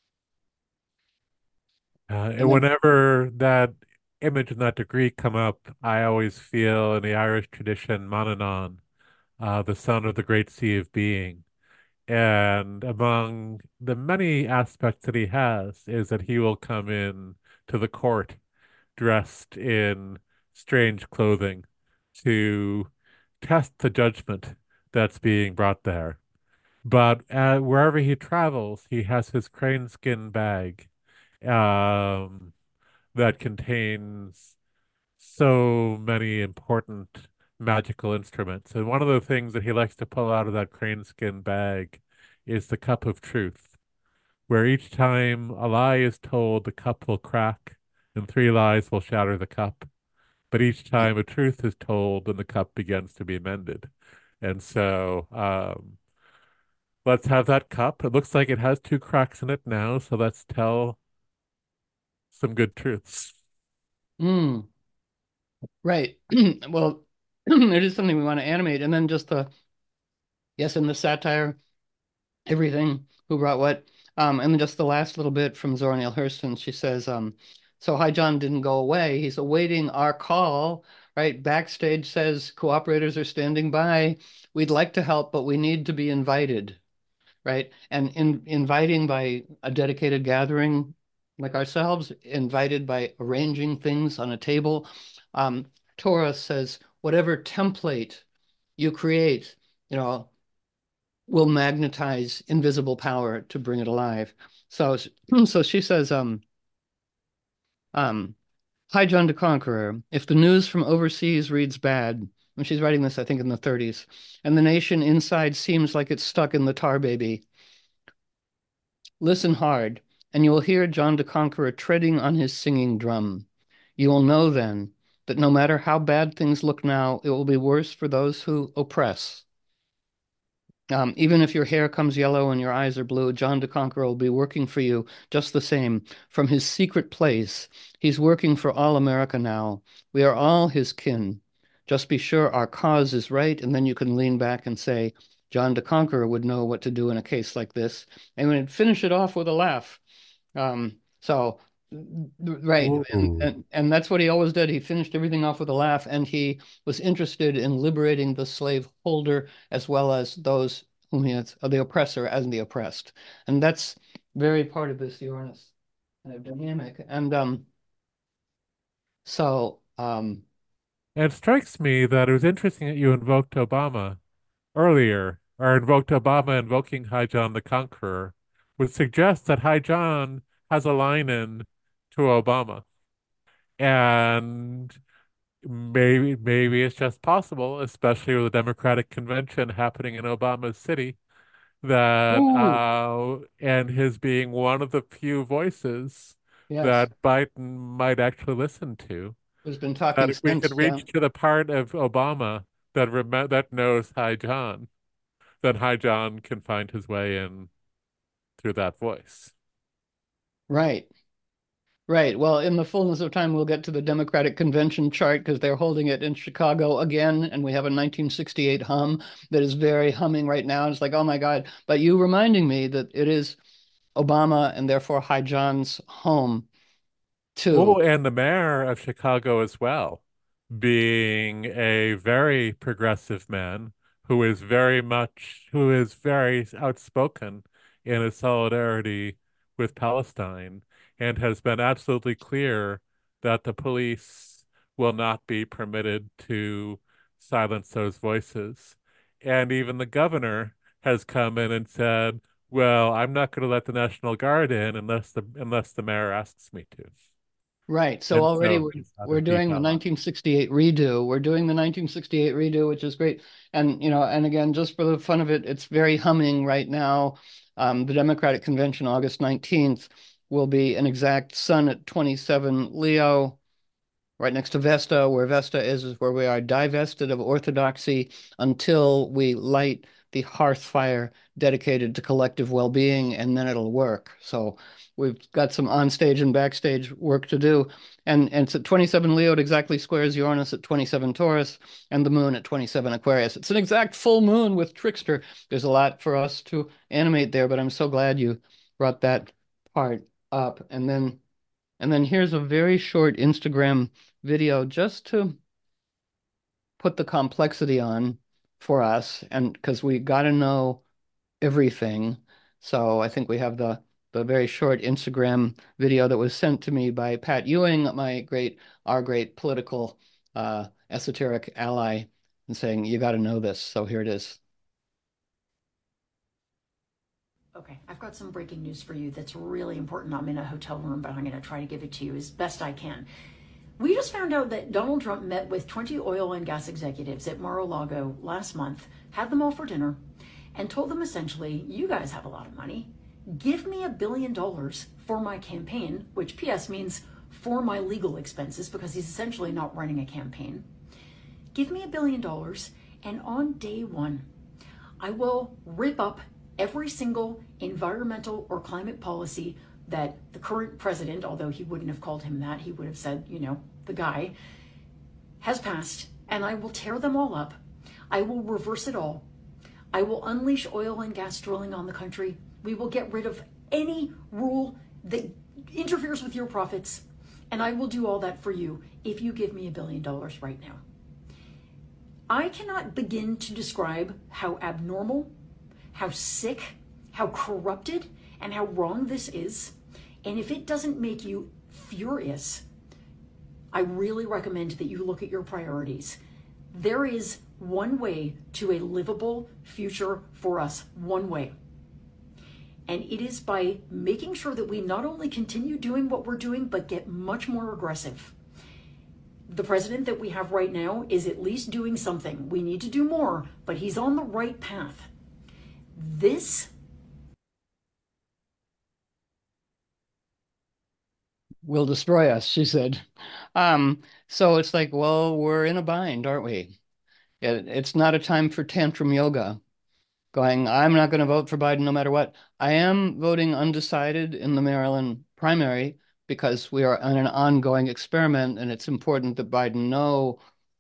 Uh, and And then whenever that image and that degree come up, I always feel in the Irish tradition, Manannán, uh, the son of the great sea of being. And among the many aspects that he has is that he will come in to the court dressed in strange clothing to test the judgment that's being brought there. But uh, wherever he travels, he has his crane skin bag um, that contains so many important magical instruments. And one of the things that he likes to pull out of that crane skin bag is the cup of truth, where each time a lie is told, the cup will crack, and three lies will shatter the cup. But each time a truth is told, then the cup begins to be mended. And so um, let's have that cup. It looks like it has two cracks in it now, so let's tell some good truths. mm, right. Well, it is something we want to animate. And then just the yes, and the satire, everything, who brought what. Um, and then just the last little bit from Zora Neale Hurston, she says, um, so High John didn't go away. He's awaiting our call, right? Backstage says cooperators are standing by. We'd like to help, but we need to be invited, right? And in inviting by a dedicated gathering like ourselves, invited by arranging things on a table. Um, Torah says, whatever template you create, you know, will magnetize invisible power to bring it alive. So, so she says, um, um, Hi, John the Conqueror. If the news from overseas reads bad, and she's writing this, I think, in the thirties, and the nation inside seems like it's stuck in the tar baby, listen hard, and you will hear John the Conqueror treading on his singing drum. You will know then that no matter how bad things look now, it will be worse for those who oppress. Um, even if your hair comes yellow and your eyes are blue, John the Conqueror will be working for you just the same from his secret place. He's working for all America now. We are all his kin. Just be sure our cause is right, and then you can lean back and say, John the Conqueror would know what to do in a case like this. And we'd finish it off with a laugh. Um, so, right, and, Ooh. and and that's what he always did. He finished everything off with a laugh, and he was interested in liberating the slave holder as well as those whom he is, uh, the oppressor as the oppressed, and that's very part of this Uranus kind of dynamic. And um, so um, And it strikes me that it was interesting that you invoked Obama earlier, or invoked Obama invoking High John the Conqueror, which suggests that High John has a line in to Obama. And maybe maybe it's just possible, especially with the Democratic convention happening in Obama's city, that Ooh, uh and his being one of the few voices yes. that Biden might actually listen to. Who's been That talking if we sense, could yeah. reach to the part of Obama that rem that knows Hi John, then Hi John can find his way in through that voice. Right. Right. Well, in the fullness of time, we'll get to the Democratic Convention chart because they're holding it in Chicago again, and we have a nineteen sixty-eight hum that is very humming right now. It's like, oh my God. But you reminding me that it is Obama and therefore Hi John's home too. Oh, and the mayor of Chicago as well, being a very progressive man who is very much, who is very outspoken in his solidarity with Palestine and has been absolutely clear that the police will not be permitted to silence those voices. And even the governor has come in and said, well, I'm not going to let the National Guard in unless the unless the mayor asks me to. Right. So And already so we're he's had a we're huge doing the ally. nineteen sixty-eight redo. We're doing the nineteen sixty-eight redo, which is great. And you know, and again, just for the fun of it, it's very humming right now. Um, the Democratic Convention, August nineteenth, will be an exact sun at twenty-seven Leo. Right next to Vesta, where Vesta is, is where we are divested of orthodoxy until we light the hearth fire dedicated to collective well-being, and then it'll work. So we've got some onstage and backstage work to do. And, and it's at twenty-seven Leo, it exactly squares Uranus at twenty-seven Taurus and the moon at twenty-seven Aquarius. It's an exact full moon with Trickster. There's a lot for us to animate there, but I'm so glad you brought that part up. And then and then here's a very short Instagram video just to put the complexity on for us. And because we got to know everything. So I think we have the the very short Instagram video that was sent to me by Pat Ewing, my great, our great political uh, esoteric ally, and saying, you got to know this. So here it is. Okay, I've got some breaking news for you that's really important. I'm in a hotel room, but I'm going to try to give it to you as best I can. We just found out that Donald Trump met with twenty oil and gas executives at Mar-a-Lago last month, had them all for dinner, and told them essentially, you guys have a lot of money. Give me a billion dollars for my campaign, which P S means for my legal expenses because he's essentially not running a campaign. Give me a billion dollars, and on day one, I will rip up every single environmental or climate policy that the current president, although he wouldn't have called him that, he would have said, you know, the guy, has passed, and I will tear them all up. I will reverse it all. I will unleash oil and gas drilling on the country. We will get rid of any rule that interferes with your profits, and I will do all that for you if you give me a billion dollars right now. I cannot begin to describe how abnormal, how sick, how corrupted, and how wrong this is. And if it doesn't make you furious, I really recommend that you look at your priorities. There is one way to a livable future for us, one way. And it is by making sure that we not only continue doing what we're doing, but get much more aggressive. The president that we have right now is at least doing something. We need to do more, but he's on the right path. This Will destroy us, she said. Um, so it's like, well, we're in a bind, aren't we? It, it's not a time for tantrum yoga, going, I'm not going to vote for Biden no matter what. I am voting undecided in the Maryland primary because we are on an ongoing experiment, and it's important that Biden know,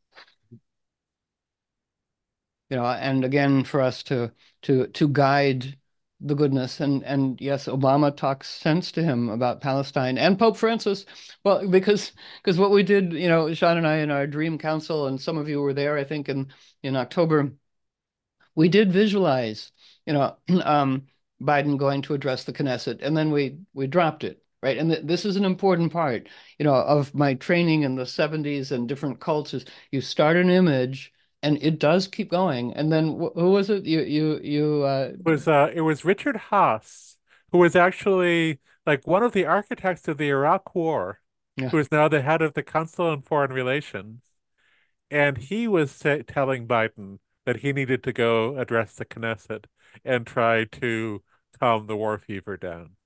you know, and again for us to to to guide the goodness. And and yes, Obama talks sense to him about Palestine and Pope Francis. Well, because because what we did, you know, Sean and I in our Dream Council, and some of you were there, I think, in in October, we did visualize, you know, um, Biden going to address the Knesset, and then we we dropped it, right? And th this is an important part, you know, of my training in the seventies and different cults is you start an image and it does keep going. And then wh who was it? You you you uh It was uh it was Richard Haas, who was actually like one of the architects of the Iraq War, yeah, who is now the head of the Council on Foreign Relations. And he was say, telling Biden, that he needed to go address the Knesset and try to calm the war fever down.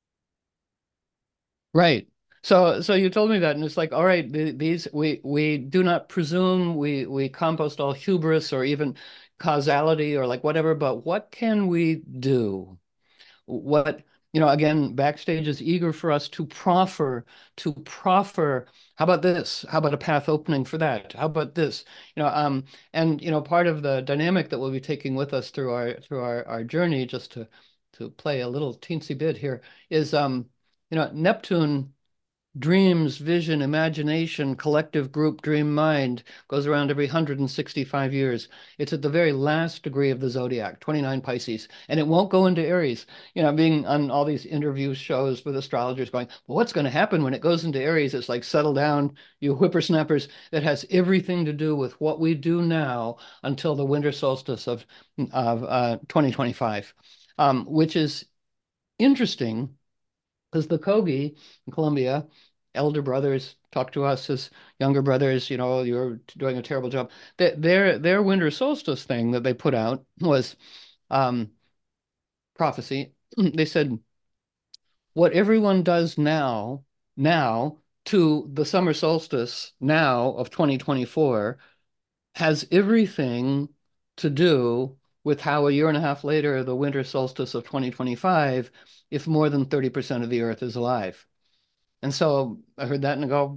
Right. So, so you told me that, and it's like, all right, th these we we do not presume, we we compost all hubris or even causality or like whatever, but what can we do? What, you know, again, Backstage is eager for us to proffer, to proffer. How about this? How about a path opening for that? How about this? You know, um, and you know, part of the dynamic that we'll be taking with us through our through our our journey, just to to play a little teensy bit here, is um, you know, Neptune dreams, vision, imagination, collective group dream mind goes around every one hundred sixty-five years. It's at the very last degree of the zodiac, twenty-nine Pisces, and it won't go into Aries. You know, being on all these interview shows with astrologers going, well, what's going to happen when it goes into Aries? It's like, settle down, you whippersnappers. That has everything to do with what we do now until the winter solstice of, of uh, twenty twenty-five, um, which is interesting because the Kogi in Colombia, elder brothers talk to us as younger brothers, you know, you're doing a terrible job. Their their, their winter solstice thing that they put out was um, prophecy. They said what everyone does now, now to the summer solstice now of twenty twenty-four has everything to do with how a year and a half later, the winter solstice of twenty twenty-five, if more than thirty percent of the earth is alive. And so I heard that and I go,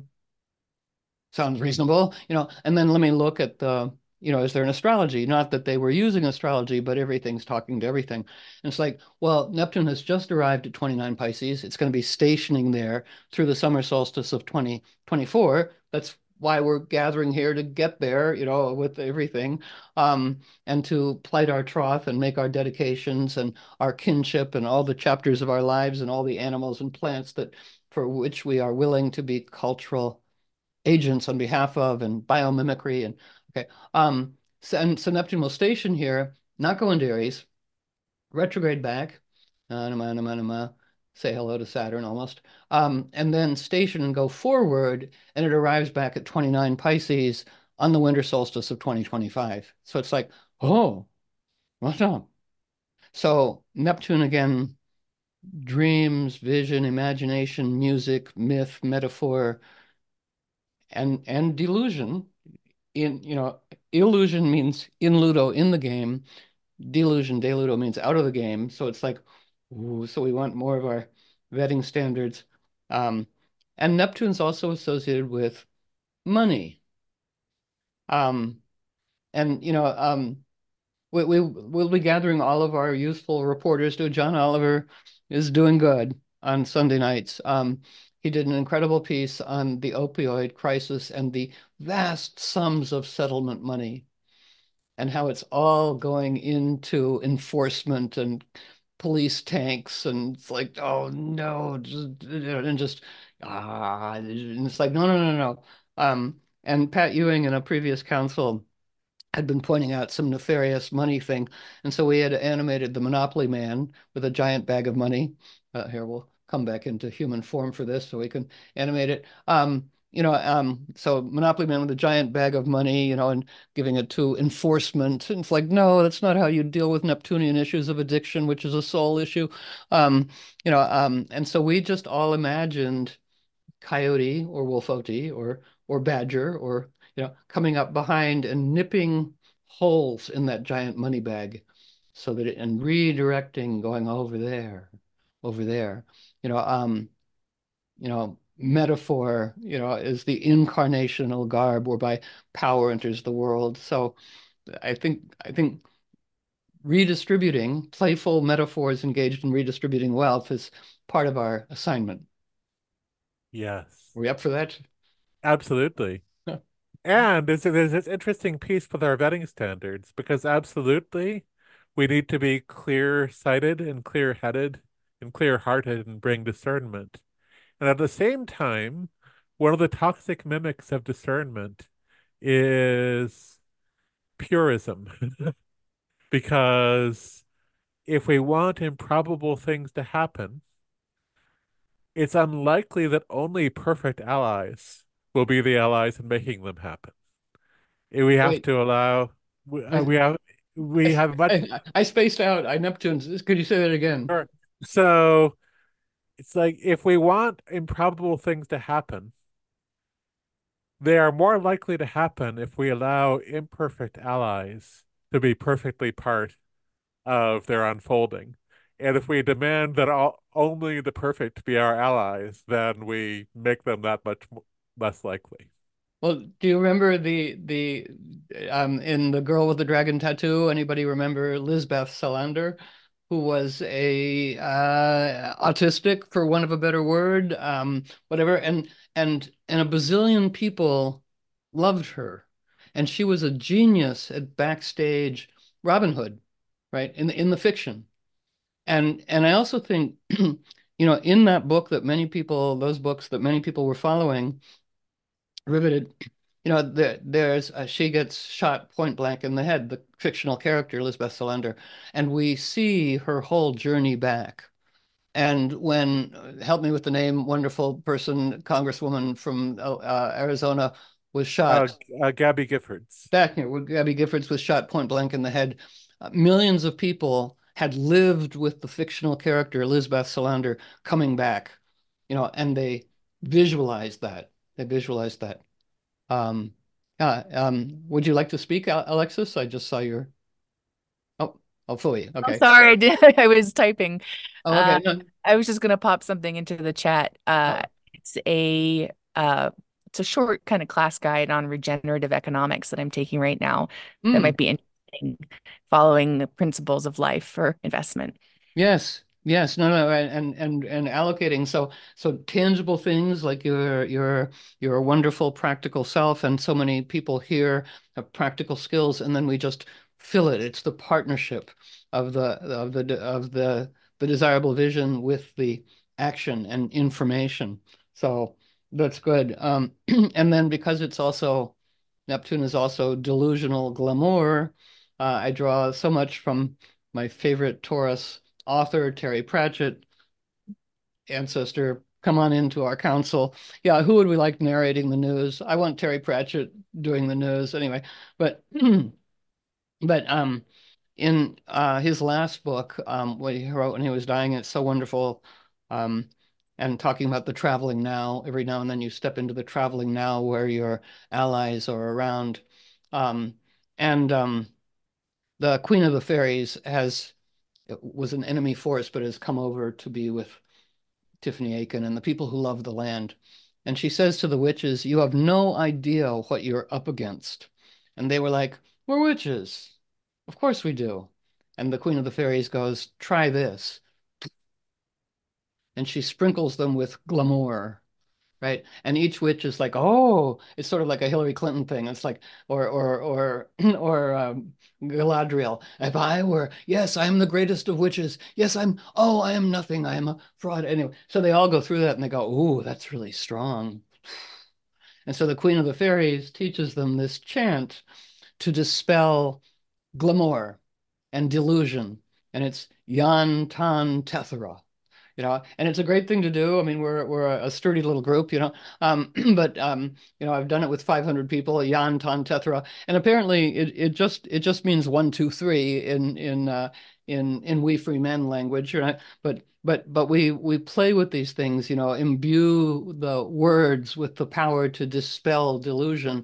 sounds reasonable, you know, and then let me look at the, you know, is there an astrology? Not that they were using astrology, but everything's talking to everything. And it's like, well, Neptune has just arrived at twenty-nine Pisces. It's going to be stationing there through the summer solstice of twenty twenty-four. That's why we're gathering here, to get there, you know, with everything, um, and to plight our troth and make our dedications and our kinship and all the chapters of our lives and all the animals and plants that for which we are willing to be cultural agents on behalf of, and biomimicry. And okay, um, so, and so Neptune will station here, not go into Aries, retrograde back, anima, anima, anima, say hello to Saturn almost, um, and then station and go forward, and it arrives back at twenty-nine Pisces on the winter solstice of twenty twenty-five. So it's like, oh, what's up? So Neptune again, dreams, vision, imagination, music, myth, metaphor, and and delusion. In, you know, illusion means in ludo, in the game. Delusion, deludo means out of the game. So it's like, ooh, so we want more of our vetting standards. Um, and Neptune's also associated with money. Um, and you know, um, we, we we'll be gathering all of our youthful reporters to John Oliver is doing good on Sunday nights. Um, he did an incredible piece on the opioid crisis and the vast sums of settlement money and how it's all going into enforcement and police tanks. And it's like, oh no, just, and just, ah, and it's like, no, no, no, no. Um, and Pat Ewing in a previous council had been pointing out some nefarious money thing. And so we had animated the Monopoly Man with a giant bag of money. Uh, here, we'll come back into human form for this so we can animate it. Um, you know, um, so Monopoly Man with a giant bag of money, you know, and giving it to enforcement. And it's like, no, that's not how you deal with Neptunian issues of addiction, which is a soul issue. Um, you know, um, and so we just all imagined coyote or wolfote or or badger or, you know, coming up behind and nipping holes in that giant money bag so that it, and redirecting, going over there, over there, you know, um, you know, metaphor, you know, is the incarnational garb whereby power enters the world. So I think I think redistributing, playful metaphors engaged in redistributing wealth is part of our assignment. Yes, Are we up for that? absolutely. And there's, there's this interesting piece with our vetting standards because absolutely we need to be clear-sighted and clear-headed and clear-hearted and bring discernment. And at the same time, one of the toxic mimics of discernment is purism. Because if we want improbable things to happen, it's unlikely that only perfect allies will be the allies in making them happen. We have Wait, to allow we, uh, I, we have we I, have much I, I spaced out. I Neptune's. Could you say that again? more. So it's like if we want improbable things to happen, they are more likely to happen if we allow imperfect allies to be perfectly part of their unfolding. And if we demand that all, only the perfect be our allies, then we make them that much less likely. Well, do you remember the the um in The Girl with the Dragon Tattoo? Anybody remember Lisbeth Salander, who was a uh autistic, for want of a better word, um, whatever, and and and a bazillion people loved her. And she was a genius at backstage Robin Hood, right? In the in the fiction. And and I also think, you know, in that book that many people, those books that many people were following, riveted. You know, there, there's uh, she gets shot point blank in the head, the fictional character Elizabeth Salander, and we see her whole journey back. And when, uh, help me with the name, wonderful person, Congresswoman from uh, uh, Arizona, was Uh, shot uh, Gabby Giffords. back here, when Gabby Giffords was shot point blank in the head, uh, millions of people had lived with the fictional character Elizabeth Salander coming back, you know, and they visualized that. They visualized that. Um, yeah, um, would you like to speak, Al- Alexis? I just saw your, oh, oh, fully. I'm Okay. sorry, I did. I was typing. Oh, okay. Uh, No, I was just gonna pop something into the chat. Uh, oh, it's a uh, it's a short kind of class guide on regenerative economics that I'm taking right now. That mm. might be interesting, following the principles of life for investment. Yes, yes, no, no, and and and allocating so so tangible things like your your your wonderful practical self, and so many people here have practical skills, and then we just fill it. It's the partnership of the of the of the the desirable vision with the action and information. So that's good. Um, and then because it's also Neptune is also delusional glamour, uh, I draw so much from my favorite Taurus author, Terry Pratchett, ancestor, come on into our council. Yeah, who would we like narrating the news? I want Terry Pratchett doing the news anyway. But but um in uh his last book, um what he wrote when he was dying, it's so wonderful. Um and talking about the traveling now, every now and then you step into the traveling now where your allies are around. Um and um the Queen of the Fairies has was an enemy force, but has come over to be with Tiffany Aiken and the people who love the land. And she says to the witches, "You have no idea what you're up against." And they were like, "We're witches. Of course we do." And the Queen of the Fairies goes, "Try this." And she sprinkles them with glamour, right? And each witch is like, "Oh," it's sort of like a Hillary Clinton thing. It's like, or or or or um, Galadriel. If I were, yes, I am the greatest of witches. Yes, I'm. Oh, I am nothing. I am a fraud. Anyway, so they all go through that and they go, "Ooh, that's really strong." And so the Queen of the Fairies teaches them this chant to dispel glamour and delusion, and it's Yan Tan Tethera, you know, and it's a great thing to do. I mean, we're we're a sturdy little group, you know, um, but um, you know, I've done it with five hundred people, Yan Tan Tethera, and apparently it it just it just means one, two, three in in uh, in in We Free Men language, right? But but but we we play with these things, you know, imbue the words with the power to dispel delusion,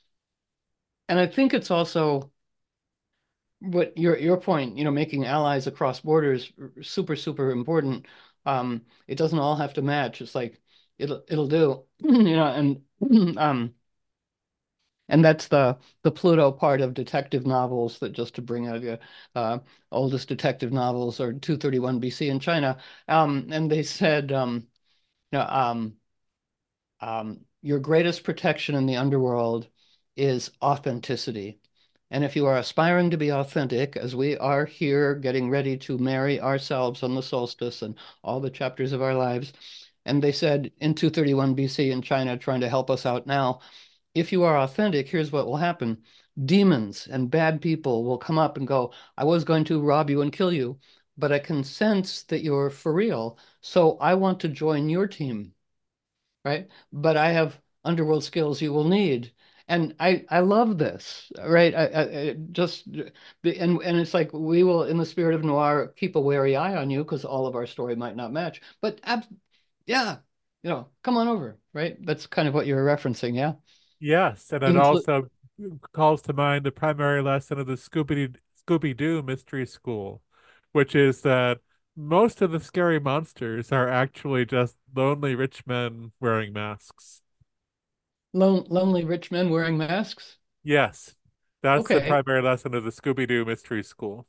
and I think it's also what your your point, you know, making allies across borders super, super important. Um, it doesn't all have to match. It's like it'll it'll do, you know, and um and that's the the Pluto part of detective novels that just to bring out the uh, oldest detective novels are two thirty-one B C in China. Um, and they said um, you know, um um, your greatest protection in the underworld is authenticity. And if you are aspiring to be authentic, as we are here getting ready to marry ourselves on the solstice and all the chapters of our lives, and they said in two thirty-one B C in China, trying to help us out now, if you are authentic, here's what will happen. Demons and bad people will come up and go, "I was going to rob you and kill you, but I can sense that you're for real. So I want to join your team, right? But I have underworld skills you will need." And I I love this, right? I, I, I just the and and it's like we will, in the spirit of noir, keep a wary eye on you because all of our story might not match. But ab yeah, you know, come on over, right? That's kind of what you were referencing, yeah. Yes, and it Inclu also calls to mind the primary lesson of the Scooby Scooby-Doo Mystery School, which is that most of the scary monsters are actually just lonely rich men wearing masks. lon lonely rich men wearing masks. Yes, that's the Okay, primary lesson of the Scooby-Doo Mystery School.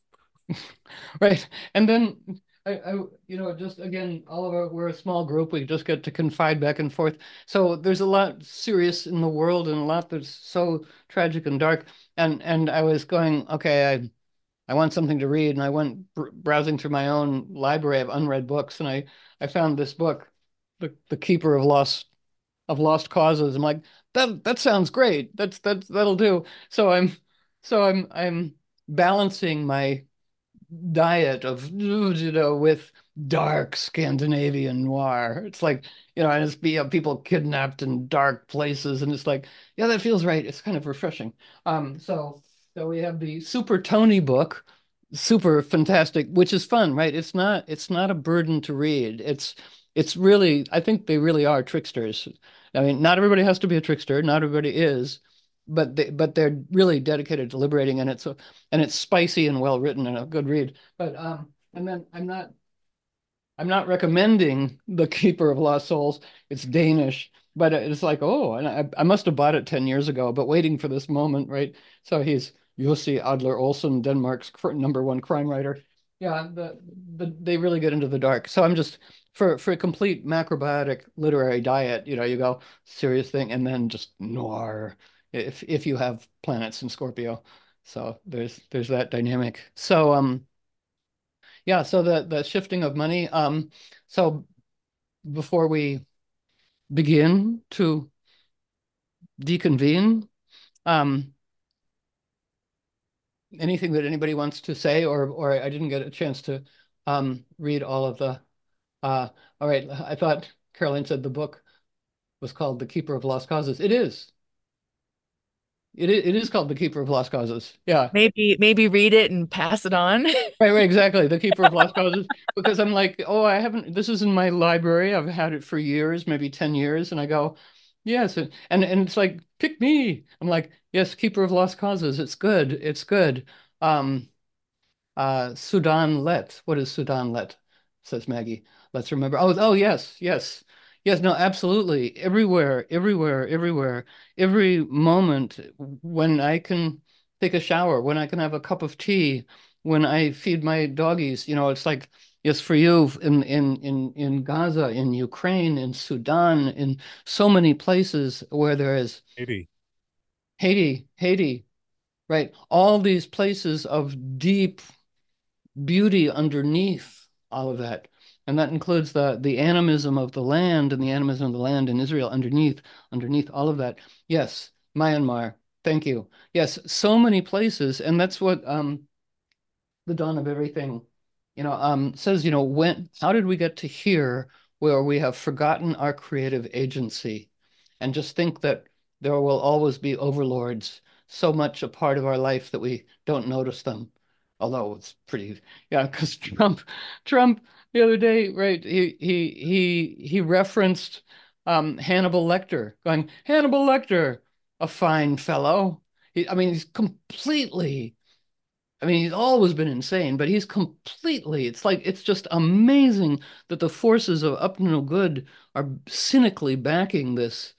right. And then I, I, you know, just again, Oliver, we're a small group. We just get to confide back and forth. So there's a lot serious in the world and a lot that's so tragic and dark. And and I was going, okay, I I want something to read, and I went br browsing through my own library of unread books, and I I found this book, The The Keeper of Lost of Lost Causes. I'm like, that that sounds great. That's that's that'll do. So I'm so I'm I'm balancing my diet of, you know, with dark Scandinavian noir. It's like, you know, and it's be uh, people kidnapped in dark places, and it's like, yeah, that feels right. It's kind of refreshing. Um, so so we have the Super Tony book, super fantastic, which is fun, right? It's not it's not a burden to read. It's it's really, I think they really are tricksters. I mean, not everybody has to be a trickster, not everybody is, but they but they're really dedicated to liberating, and it's a and it's spicy and well written and a good read. But um, and then I'm not I'm not recommending The Keeper of Lost Souls. It's Danish, but it's like, oh, and I, I must have bought it ten years ago, but waiting for this moment, right? So he's Jussi Adler Olsen, Denmark's cr number one crime writer. Yeah, the, the they really get into the dark. So I'm just for for a complete macrobiotic literary diet, you know, you go serious thing and then just noir if if you have planets in Scorpio. So there's there's that dynamic. So um yeah, so the the shifting of money. Um, so before we begin to deconvene, um, anything that anybody wants to say, or or I didn't get a chance to um read all of the. Uh, all right, I thought Caroline said the book was called The Keeper of Lost Causes. It is. It is, it is called The Keeper of Lost Causes. Yeah. Maybe maybe read it and pass it on. Right, right, exactly. The Keeper of Lost Causes. Because I'm like, oh, I haven't, this is in my library. I've had it for years, maybe ten years. And I go, yes. And, and, and it's like, pick me. I'm like, yes, Keeper of Lost Causes. It's good. It's good. Um, uh, Sudan Let. What is Sudan Let? Says Maggie. Let's remember. Oh, oh, yes, yes. Yes, no, absolutely. Everywhere, everywhere, everywhere. Every moment when I can take a shower, when I can have a cup of tea, when I feed my doggies, you know, it's like, yes, for you in in in in Gaza, in Ukraine, in Sudan, in so many places where there is Haiti. Haiti, Haiti, right? All these places of deep beauty underneath all of that. And that includes the the animism of the land and the animism of the land in Israel underneath, underneath all of that. Yes, Myanmar. Thank you. Yes, so many places. And that's what um the dawn of everything, you know, um says, you know, when how did we get to here where we have forgotten our creative agency and just think that there will always be overlords so much a part of our life that we don't notice them. Although it's pretty, yeah, because Trump, Trump the other day, right? He he he he referenced um, Hannibal Lecter, going, Hannibal Lecter, a fine fellow. He, I mean, he's completely. I mean, he's always been insane, but he's completely. It's like it's just amazing that the forces of up no good are cynically backing this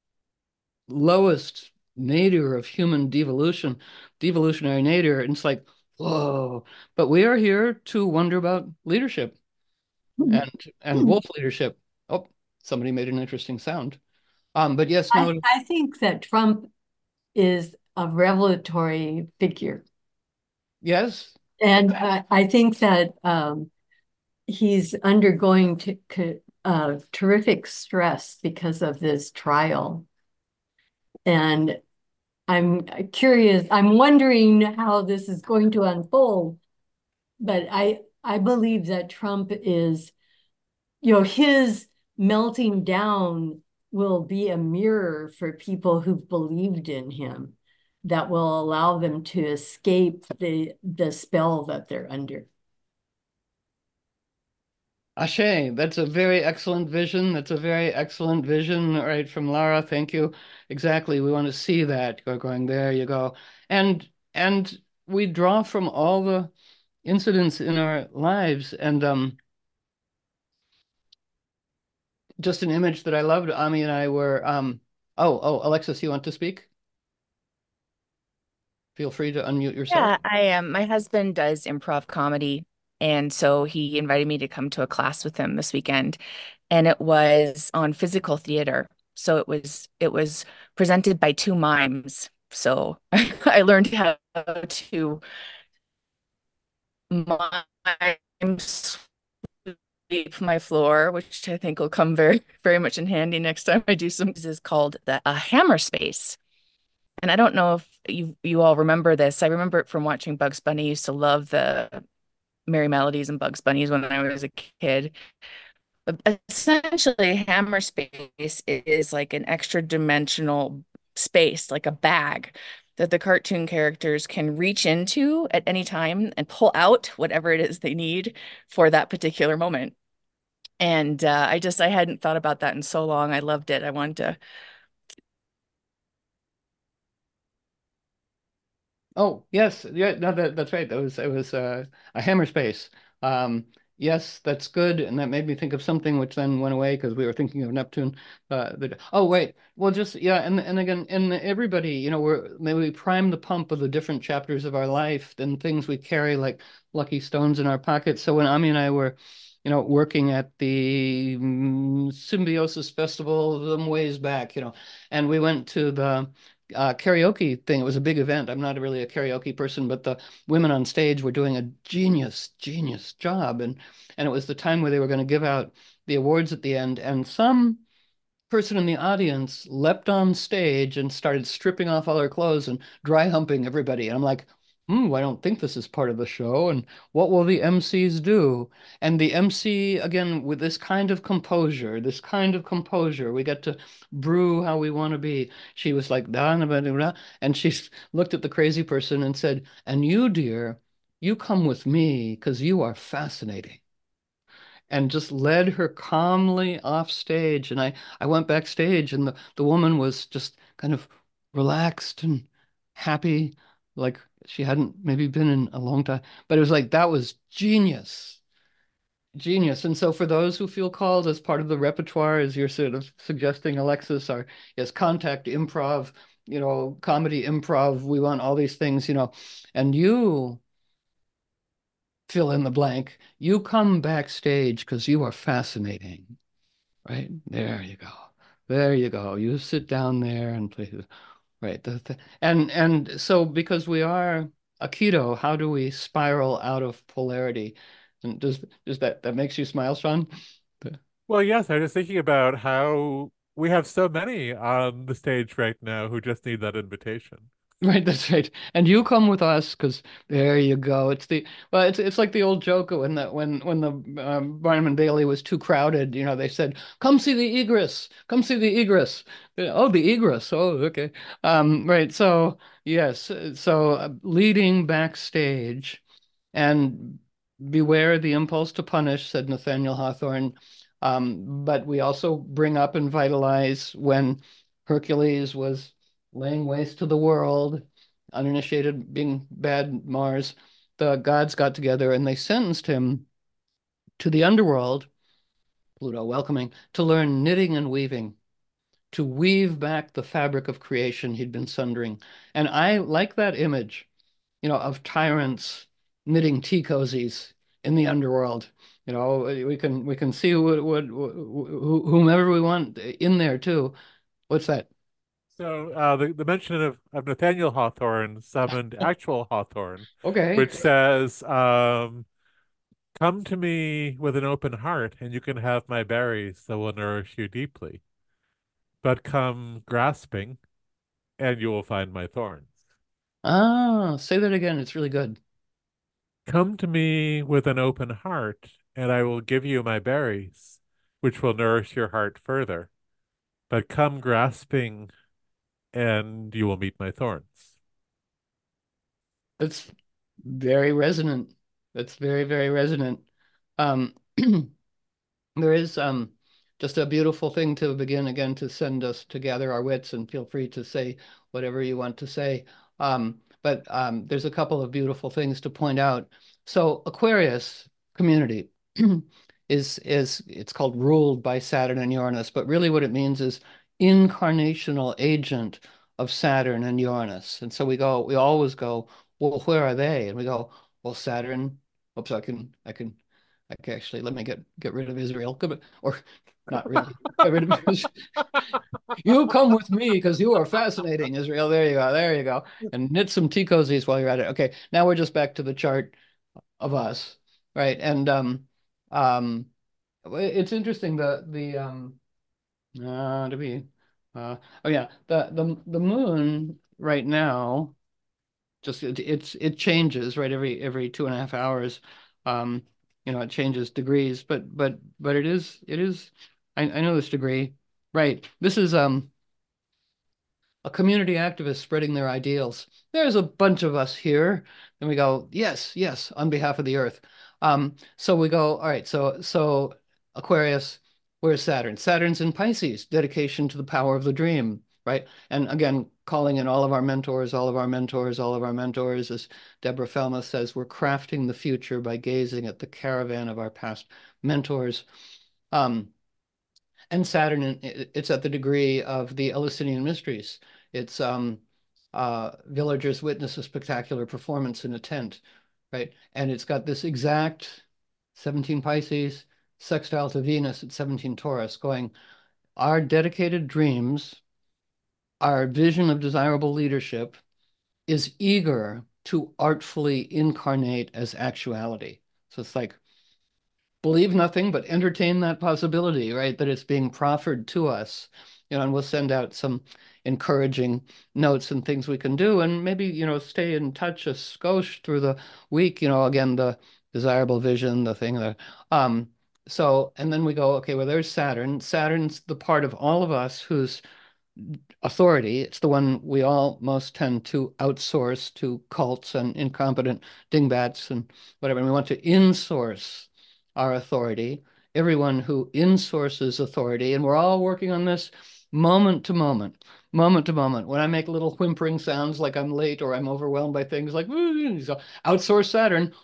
lowest nadir of human devolution, devolutionary nadir. And it's like, whoa. But we are here to wonder about leadership and and wolf leadership. Oh, somebody made an interesting sound. Um, but yes, I, no, I think that Trump is a revelatory figure. yes, And I, I think that um, he's undergoing to, uh, terrific stress because of this trial. And I'm curious, I'm wondering how this is going to unfold. But I, I believe that Trump is, you know, his melting down will be a mirror for people who've believed in him that will allow them to escape the the spell that they're under. Ashe, that's a very excellent vision. That's a very excellent vision, right, from Lara. Thank you. Exactly. We want to see that. Go going, there you go. And and we draw from all the incidents in our lives. And um just an image that I loved. Ami and I were um oh, oh, Alexis, you want to speak? Feel free to unmute yourself. Yeah, I am. My husband does improv comedy, and so he invited me to come to a class with him this weekend, and it was on physical theater. So it was it was presented by two mimes. So I learned how to mime sweep my floor, which I think will come very, very much in handy next time I do some. This is called the a hammer space. And I don't know if you you all remember this. I remember it from watching Bugs Bunny. I used to love the Merry Melodies and Bugs Bunnies when I was a kid. But essentially, hammer space is like an extra dimensional space, like a bag that the cartoon characters can reach into at any time and pull out whatever it is they need for that particular moment. And uh, I just I hadn't thought about that in so long. I loved it. I wanted to. Oh, yes. Yeah, no, that, that's right. That was it was uh, a hammer space. Um, yes, that's good. And that made me think of something which then went away because we were thinking of Neptune. Uh, the, oh, wait. Well, just yeah, and and again, and everybody, you know, we're maybe we prime the pump of the different chapters of our life and things we carry like lucky stones in our pockets. So when Ami and I were, you know, working at the mm, Symbiosis Festival some ways back, you know, and we went to the uh, karaoke thing. It was a big event. I'm not really a karaoke person, but the women on stage were doing a genius, genius job. And and it was the time where they were going to give out the awards at the end. And some person in the audience leapt on stage and started stripping off all her clothes and dry humping everybody. And I'm like, hmm, I don't think this is part of the show. And what will the M Cs do? And the M C, again, with this kind of composure, this kind of composure, we get to brew how we want to be. She was like, da, da, da, da, and she looked at the crazy person and said, and you, dear, you come with me because you are fascinating, and just led her calmly off stage. And I, I went backstage and the, the woman was just kind of relaxed and happy, like she hadn't maybe been in a long time. But it was like that was genius, genius. And so for those who feel called as part of the repertoire, as you're sort of suggesting, Alexis, or yes, contact improv, you know, comedy improv, we want all these things, you know, and you fill in the blank. You come backstage because you are fascinating, right? There you go. There you go. You sit down there and play. Right. The, the, and and so because we are Aikido, how do we spiral out of polarity? And does does that that makes you smile, Sean? Well, yes, I was thinking about how we have so many on the stage right now who just need that invitation. Right, that's right. And you come with us because there you go. It's the well, it's it's like the old joke when the when when the um, Barnum and Bailey was too crowded. You know, they said, "Come see the egress. Come see the egress." Oh, the egress. Oh, okay. Um, right. So yes. So uh, leading backstage, and beware the impulse to punish, said Nathaniel Hawthorne. Um, but we also bring up and vitalize when Hercules was laying waste to the world, uninitiated, being bad Mars. The gods got together and they sentenced him to the underworld, Pluto welcoming, to learn knitting and weaving, to weave back the fabric of creation he'd been sundering. And I like that image, you know, of tyrants knitting tea cozies in the underworld. You know, we can we can see what, what, whomever we want in there too. What's that? So uh, the, the mention of, of Nathaniel Hawthorne summoned actual Hawthorne, Okay. which says, um, come to me with an open heart, and you can have my berries that will nourish you deeply. But come grasping, and you will find my thorns. Ah, say that again. It's really good. Come to me with an open heart, and I will give you my berries, which will nourish your heart further. but come grasping and you will meet my thorns. That's very resonant. That's very, very resonant. Um, there is um, just a beautiful thing to begin again to send us to gather our wits, and feel free to say whatever you want to say. Um, but um, there's a couple of beautiful things to point out. So Aquarius community is is it's called ruled by Saturn and Uranus, but really what it means is incarnational agent of Saturn and Uranus. And so we go, we always go, well, where are they? And we go, well, Saturn. Oops, I can, I can, I can actually let me get get rid of Israel, or not really get rid of Israel. You come with me because you are fascinating, Israel. There you go, there you go, and knit some tea cozies while you're at it. Okay, now we're just back to the chart of us, right? And um, um, it's interesting the the um, uh, to be, uh, oh yeah, the the the moon right now. Just it, it's it changes right every every two and a half hours. Um, you know, it changes degrees, but but but it is it is. I, I know this degree, right? This is um a community activist spreading their ideals. There's a bunch of us here, and we go, yes, yes, on behalf of the Earth. Um, so we go, all right. So so Aquarius, where's Saturn? Saturn's in Pisces, dedication to the power of the dream, right? And again, calling in all of our mentors, all of our mentors, all of our mentors, as Deborah Felma says, we're crafting the future by gazing at the caravan of our past mentors. Um, and Saturn, it's at the degree of the Eleusinian mysteries. It's um, uh, villagers witness a spectacular performance in a tent, right? And it's got this exact seventeen Pisces sextile to Venus at seventeen Taurus going, our dedicated dreams, our vision of desirable leadership is eager to artfully incarnate as actuality. So it's like, believe nothing, but entertain that possibility, right? That it's being proffered to us, you know, and we'll send out some encouraging notes and things we can do, and maybe, you know, stay in touch a skosh through the week, you know, again, the desirable vision, the thing that, um, so, and then we go, okay, well, there's Saturn. Saturn's the part of all of us who's authority. It's the one we all most tend to outsource to cults and incompetent dingbats and whatever. And we want to insource our authority, everyone who insources authority. And we're all working on this moment to moment, moment to moment. When I make little whimpering sounds like I'm late or I'm overwhelmed by things like, so outsource Saturn,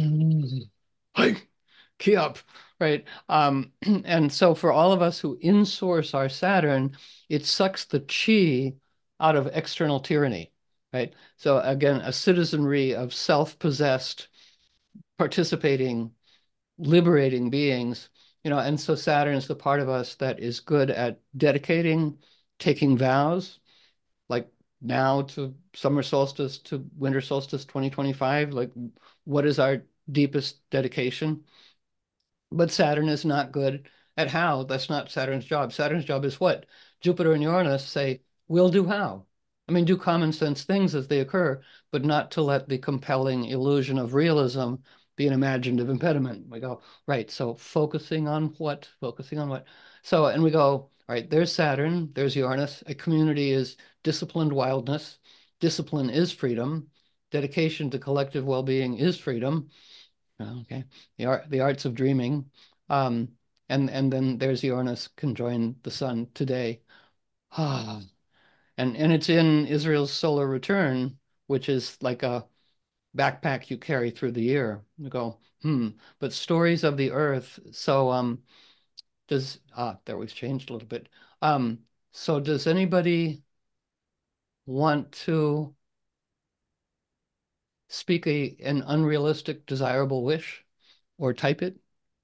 key up, right? Um, and so for all of us who insource our Saturn, it sucks the chi out of external tyranny, right? So again, a citizenry of self-possessed, participating, liberating beings, you know, and so Saturn is the part of us that is good at dedicating, taking vows, like now to summer solstice to winter solstice twenty twenty-five, like what is our deepest dedication? But Saturn is not good at how. That's not Saturn's job. Saturn's job is what? Jupiter and Uranus say, we'll do how. I mean, do common sense things as they occur, but not to let the compelling illusion of realism be an imaginative impediment. We go, right, so focusing on what? Focusing on what? So, and we go, all right, there's Saturn, there's Uranus. A community is disciplined wildness. Discipline is freedom. Dedication to collective well-being is freedom. Okay, the art, the arts of dreaming, um, and and then there's Uranus conjoined the sun today, ah, and and it's in Israel's solar return, which is like a backpack you carry through the year. You go, hmm. But stories of the earth. So um, does ah, there was changed a little bit. Um, so does anybody want to speak a an unrealistic, desirable wish, or type it?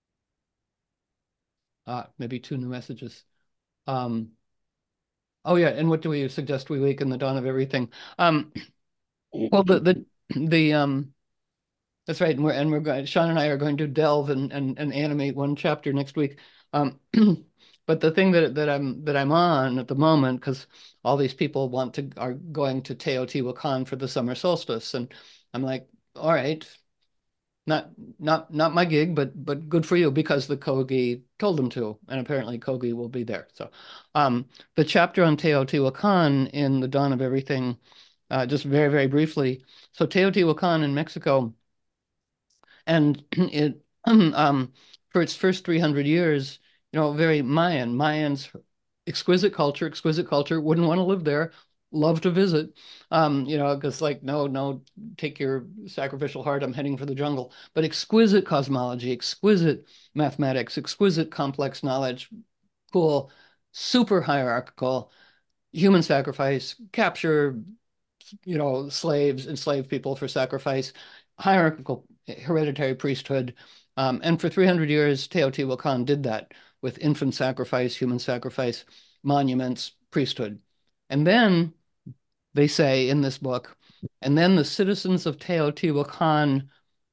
Uh, maybe two new messages. Um, oh yeah, and what do we suggest we wake in the dawn of everything? Um, well, the the the um, that's right, and we're and we're going. Sean and I are going to delve and and, and animate one chapter next week. Um, but the thing that that I'm that I'm on at the moment, because all these people want to are going to Teotihuacan for the summer solstice, and I'm like, all right, Not not not my gig, but but good for you because the Kogi told them to, and apparently Kogi will be there. So, um, the chapter on Teotihuacan in The Dawn of Everything, uh, just very very briefly. So Teotihuacan in Mexico, and it um for its first three hundred years, you know, very Mayan. Mayans, exquisite culture, exquisite culture. Wouldn't want to live there. Love to visit. Um, you know, because like, no, no, take your sacrificial heart. I'm heading for the jungle. But exquisite cosmology, exquisite mathematics, exquisite complex knowledge. Cool, super hierarchical, human sacrifice, capture, you know, slaves, enslaved people for sacrifice, hierarchical hereditary priesthood. Um, and for three hundred years, Teotihuacan did that with infant sacrifice, human sacrifice, monuments, priesthood. And then they say in this book, and then the citizens of Teotihuacan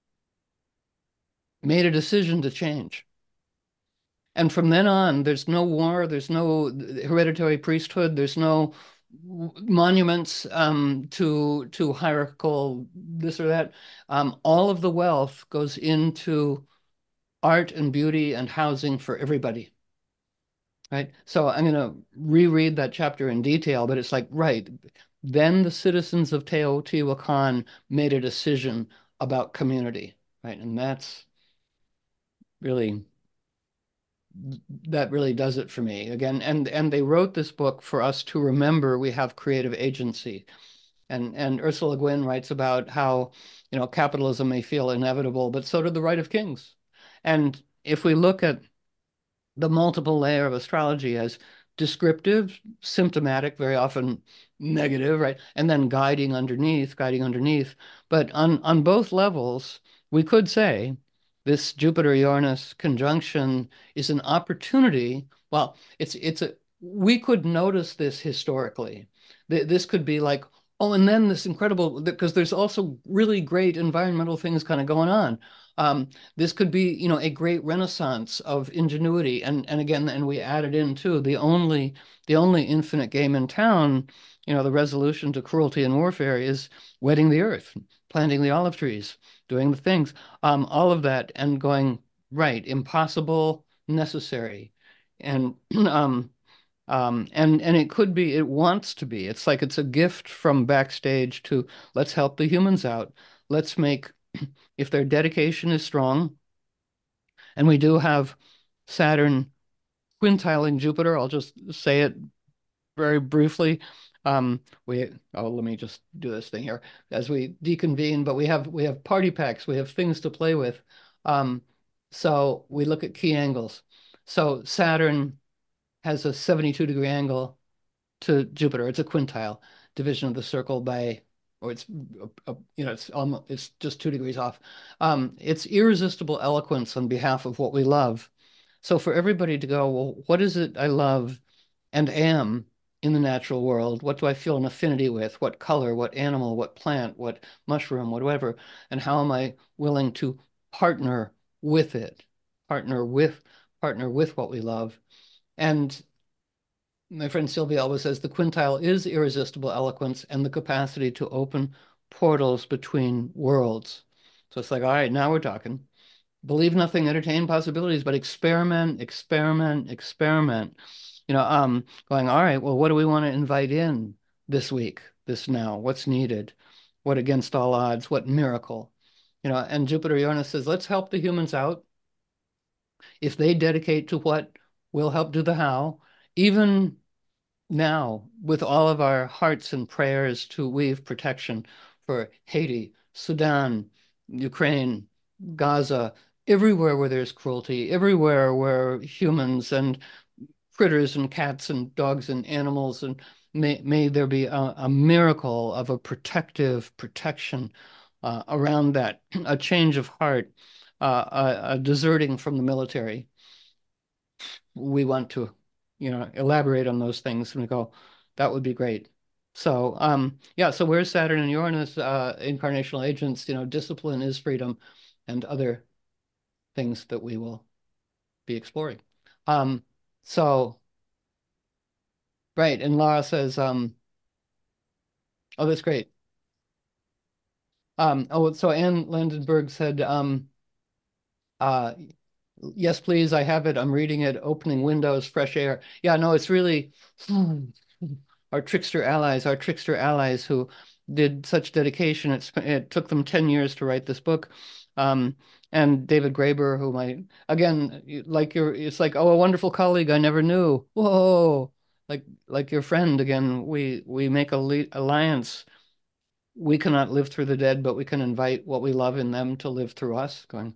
made a decision to change. And from then on, there's no war, there's no hereditary priesthood, there's no monuments um, to to hierarchical this or that. Um, all of the wealth goes into art and beauty and housing for everybody. Right. So I'm going to reread that chapter in detail, but it's like, right. Then the citizens of Teotihuacan made a decision about community. Right. And that's really that really does it for me again. And and they wrote this book for us to remember we have creative agency. And and Ursula Guin writes about how, you know, capitalism may feel inevitable, but so did the right of kings. And if we look at the multiple layer of astrology as descriptive, symptomatic, very often negative, right? And then guiding underneath, guiding underneath. But on, on both levels, we could say this Jupiter-Uranus conjunction is an opportunity. Well, it's it's a we could notice this historically. This could be like, oh, and then this incredible, because there's also really great environmental things kind of going on. Um, this could be, you know, a great renaissance of ingenuity. And and again, and we added in too, the only the only infinite game in town, you know, the resolution to cruelty and warfare is wetting the earth, planting the olive trees, doing the things, um, all of that, and going, right, impossible, necessary. And um, um, and and it could be, it wants to be. It's like it's a gift from backstage to let's help the humans out. Let's make, if their dedication is strong, and we do have Saturn quintiling Jupiter, I'll just say it very briefly. Um, we oh, let me just do this thing here as we deconvene. But we have we have party packs, we have things to play with. Um, so we look at key angles. So Saturn has a seventy-two degree angle to Jupiter. It's a quintile division of the circle by, or it's, uh, you know, it's almost, it's just two degrees off. Um, it's irresistible eloquence on behalf of what we love. So for everybody to go, well, what is it I love and am in the natural world? What do I feel an affinity with? What color, what animal, what plant, what mushroom, whatever, and how am I willing to partner with it? Partner with, partner with what we love. And my friend Sylvia always says the quintile is irresistible eloquence and the capacity to open portals between worlds. So it's like, all right, now we're talking. Believe nothing, entertain possibilities, but experiment, experiment, experiment. You know, um, going, all right, well, what do we want to invite in this week, this now? What's needed? What against all odds? What miracle? You know, and Jupiter Uranus says, let's help the humans out. If they dedicate to what, we'll help do the how. Even now, with all of our hearts and prayers to weave protection for Haiti, Sudan, Ukraine, Gaza, everywhere where there's cruelty, everywhere where humans and critters and cats and dogs and animals, and may, may there be a, a miracle of a protective protection uh, around that, a change of heart, uh, a, a deserting from the military. We want to, you know, elaborate on those things and we go, that would be great. So, um, yeah, so where's Saturn and Uranus, uh, incarnational agents, you know, discipline is freedom and other things that we will be exploring. Um, so, right, and Laura says, um, oh, that's great. Um, oh, so Anne Landenberg said, um, uh, yes, please, I have it. I'm reading it. Opening windows, fresh air. Yeah, no, it's really our trickster allies, our trickster allies who did such dedication. It's, it took them ten years to write this book. Um, and David Graeber, whom I, again, like your, it's like, oh, a wonderful colleague I never knew. Whoa, like like your friend again. We we make a alliance. We cannot live through the dead, but we can invite what we love in them to live through us. Going,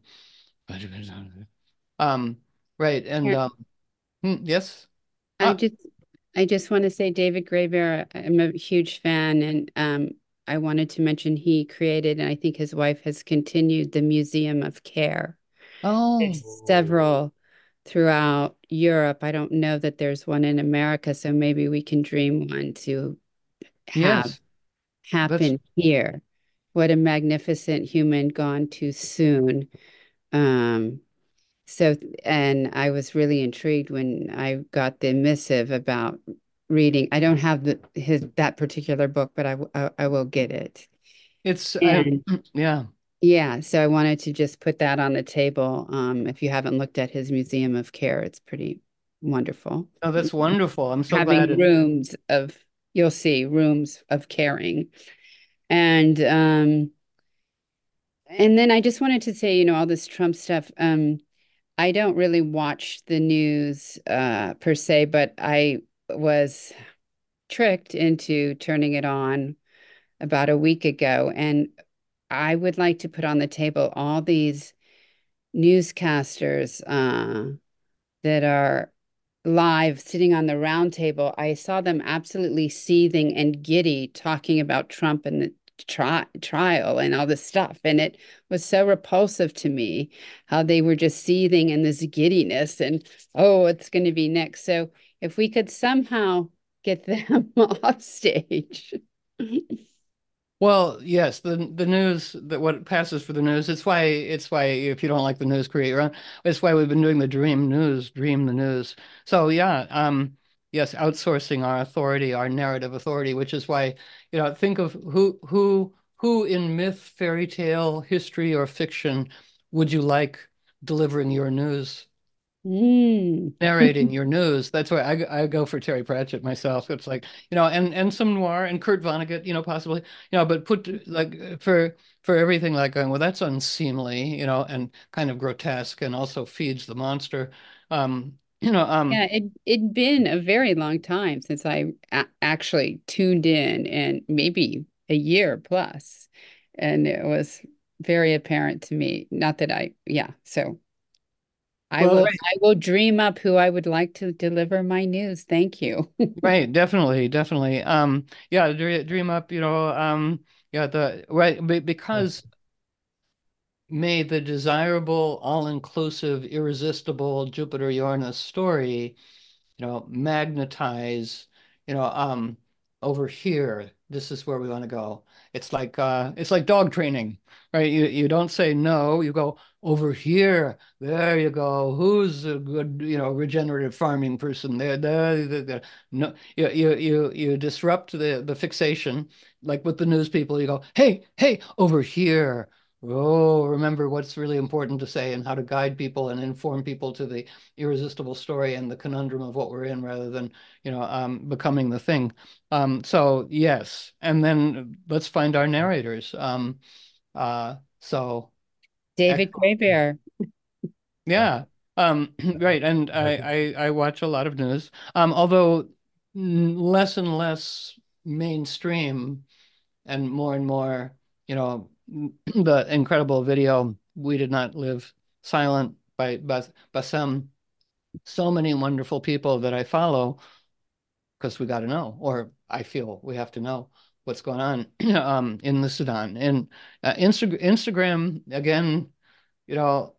um, right, and Yeah, um, hmm, yes. I Ah, just I just want to say David Graeber, I'm a huge fan, and um I wanted to mention he created, and I think his wife has continued, the Museum of Care. oh, There's several throughout Europe. I don't know that there's one in America, so maybe we can dream one to have yes. That's happen here. What a magnificent human gone too soon. Um, so, and I was really intrigued when I got the missive about reading. I don't have the his that particular book, but I, w- I, I will get it. it's I And yeah. yeah, so I wanted to just put that on the table. Um, if you haven't looked at his Museum of Care, it's pretty wonderful. Oh, that's wonderful. I'm so glad Having it. rooms of, you'll see rooms of caring. And um, and then I just wanted to say, you know, all this Trump stuff. Um, I don't really watch the news uh, per se, but I was tricked into turning it on about a week ago. And I would like to put on the table all these newscasters uh, that are live sitting on the round table. I saw them absolutely seething and giddy talking about Trump and the tri trial and all this stuff. And it was so repulsive to me how they were just seething in this giddiness and, oh, it's going to be next. So if we could somehow get them off stage. Well, yes, the the news that what passes for the news. It's why it's why if you don't like the news, create your own. It's why we've been doing the dream news, dream the news. So yeah, um, yes, outsourcing our authority, our narrative authority, which is why, you know, think of who who who in myth, fairy tale, history, or fiction would you like delivering your news? Mm. Narrating your news. That's why I, I go for Terry Pratchett myself. It's like, you know, and and some noir and Kurt Vonnegut, you know, possibly, you know, but put like for for everything like going, well, that's unseemly, you know, and kind of grotesque and also feeds the monster. Um, you know, um, Yeah, it it'd been a very long time since I a actually tuned in, and maybe a year plus. And it was very apparent to me. Not that I, yeah. So I well, will right, I will dream up who I would like to deliver my news. Thank you. right, definitely, definitely. Um, yeah, dream, dream up, you know, um, yeah, the right be- because may the desirable, all-inclusive, irresistible Jupiter Uranus story, you know, magnetize, you know, um, over here, this is where we want to go. It's like uh, it's like dog training, right? You you don't say no, you go over here. There you go. Who's a good, you know, regenerative farming person? There, there, there, there. No, you you you you disrupt the the fixation, like with the news people. You go, hey, hey, over here. Oh, remember what's really important to say and how to guide people and inform people to the irresistible story and the conundrum of what we're in rather than, you know, um, becoming the thing. Um, so yes, and then let's find our narrators. Um, uh, so David excellent. Graybear. Yeah, um, right. And I, I I watch a lot of news, um, although mm, less and less mainstream and more and more, you know, the incredible video "We Did Not Live Silent" by Bas Bassem. So many wonderful people that I follow because we got to know, or I feel we have to know what's going on um, in the Sudan. And uh, Insta Instagram, again, you know,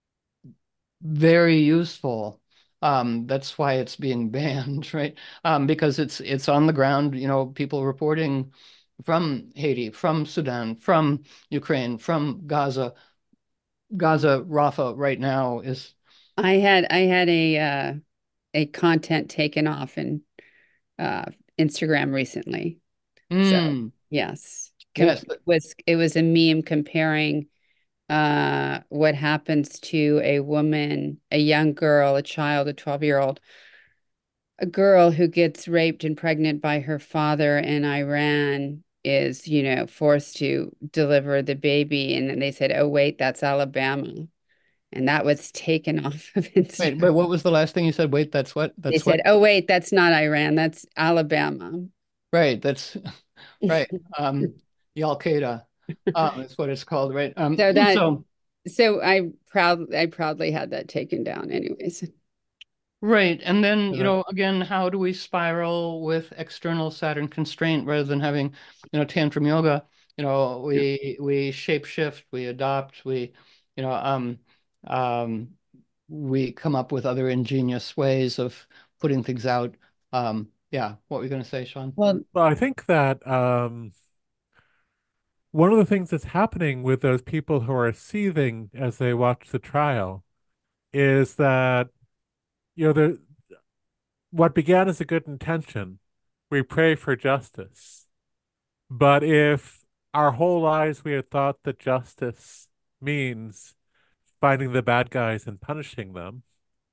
very useful. Um, that's why it's being banned, right? Um, because it's it's on the ground, you know, people reporting from Haiti, from Sudan, from Ukraine, from Gaza. Gaza, Rafah right now is. I had I had a uh, a content taken off in uh, Instagram recently. So Mm, yes. Yes. was it was a meme comparing uh what happens to a woman, a young girl, a child, a twelve year old, a girl who gets raped and pregnant by her father in Iran is, you know, forced to deliver the baby. And then they said, oh, wait, that's Alabama. And that was taken off of Wait, Instagram. but what was the last thing you said? Wait, that's what? They That's said, what? oh, wait, that's not Iran. That's Alabama. Right. That's right. Um, the Al Qaeda, um, is what it's called, right? Um, So that, so so I proud, I proudly had that taken down anyways. right, and then you And know, again, how do we spiral with external Saturn constraint rather than having, you know, tantrum yoga? You know, we we shape shift, we adopt, we, you know, um, um, we come up with other ingenious ways of putting things out. Um, yeah, what were you going to say, Sean? Well, well, I think that um, one of the things that's happening with those people who are seething as they watch the trial is that, you know, the what began as a good intention, we pray for justice. But if our whole lives we had thought that justice means finding the bad guys and punishing them,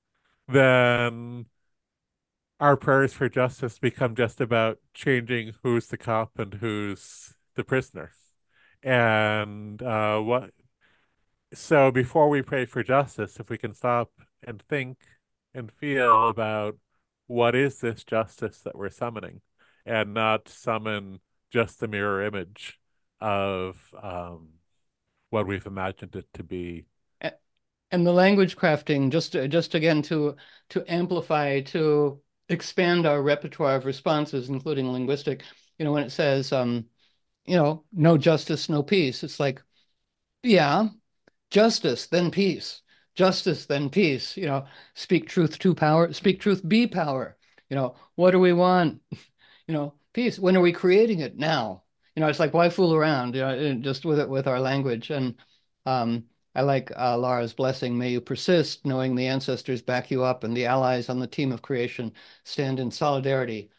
then our prayers for justice become just about changing who's the cop and who's the prisoner. And uh, what so before we pray for justice, if we can stop and think and feel about what is this justice that we're summoning, and not summon just the mirror image of um, what we've imagined it to be. And the language crafting, just just again to to amplify, to expand our repertoire of responses, including linguistic. You know, when it says, um, you know, no justice, no peace, it's like, yeah, justice, then peace. Justice, then peace. You know, speak truth to power. Speak truth, be power. You know, what do we want? You know, peace. When are we creating it? Now. You know, it's like, why fool around? You know, just with it, with our language. And um, I like uh, Lara's blessing. May you persist, knowing the ancestors back you up and the allies on the team of creation stand in solidarity.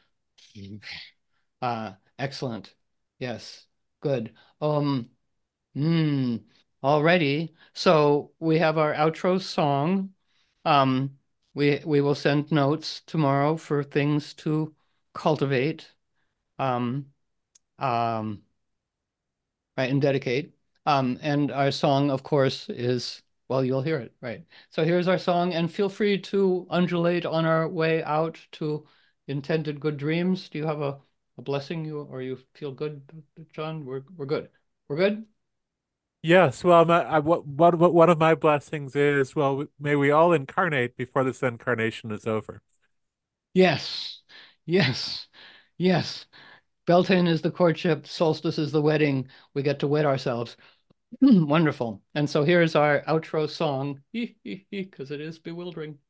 Uh, excellent. Yes. Good. Um, Hmm. Alrighty. So we have our outro song. Um, we we will send notes tomorrow for things to cultivate. Um, um, right, and dedicate. Um, and our song, of course, is, well, you'll hear it, right? So here's our song, and feel free to undulate on our way out to intended good dreams. Do you have a, a blessing, you or you feel good, John? We're we're good. We're good? Yes, well, my, I, what, what, what, one of my blessings is, well, may we all incarnate before this incarnation is over. Yes, yes, yes. Beltane is the courtship, solstice is the wedding. We get to wed ourselves. Wonderful. And so here's our outro song, because it is bewildering.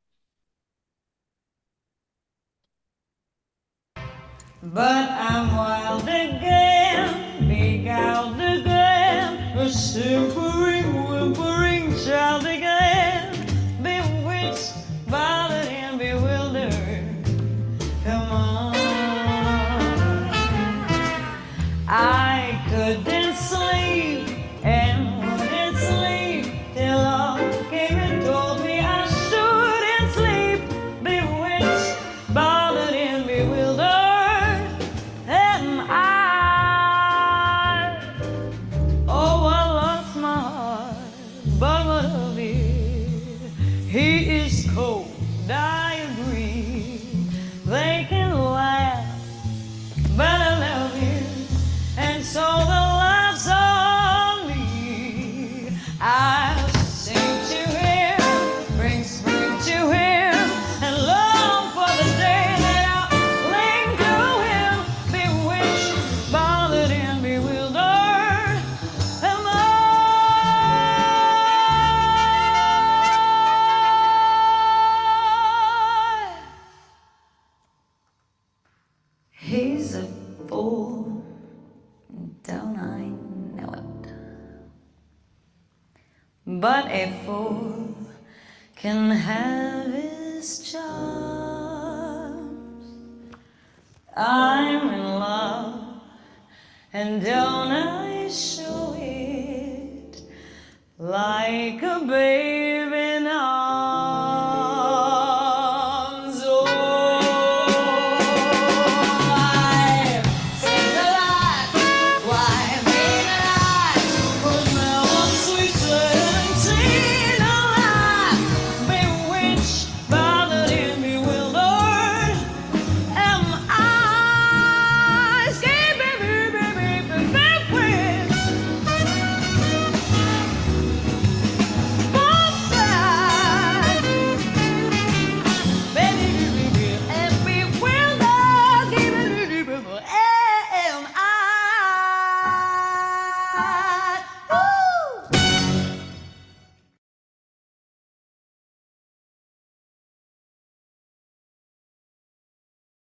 But I'm wild again, beguiled again, a simpering, whimpering child again, bewitched, bothered, and bewildered. Come on. I couldn't sleep and wouldn't sleep till all came and told me I shouldn't sleep, bewitched, bothered, and bewildered. And I, oh, I lost my heart, but what of it? He is cold, I agree. They can laugh, but I love him, and so the laughs on me. I sing to him, bring spring to him, and long for the day that I'll cling to him, bewitched, bothered, and bewildered. Am I? He's a fool, don't I know it? But a fool can have his charms. I'm in love, and don't I show it like a baby.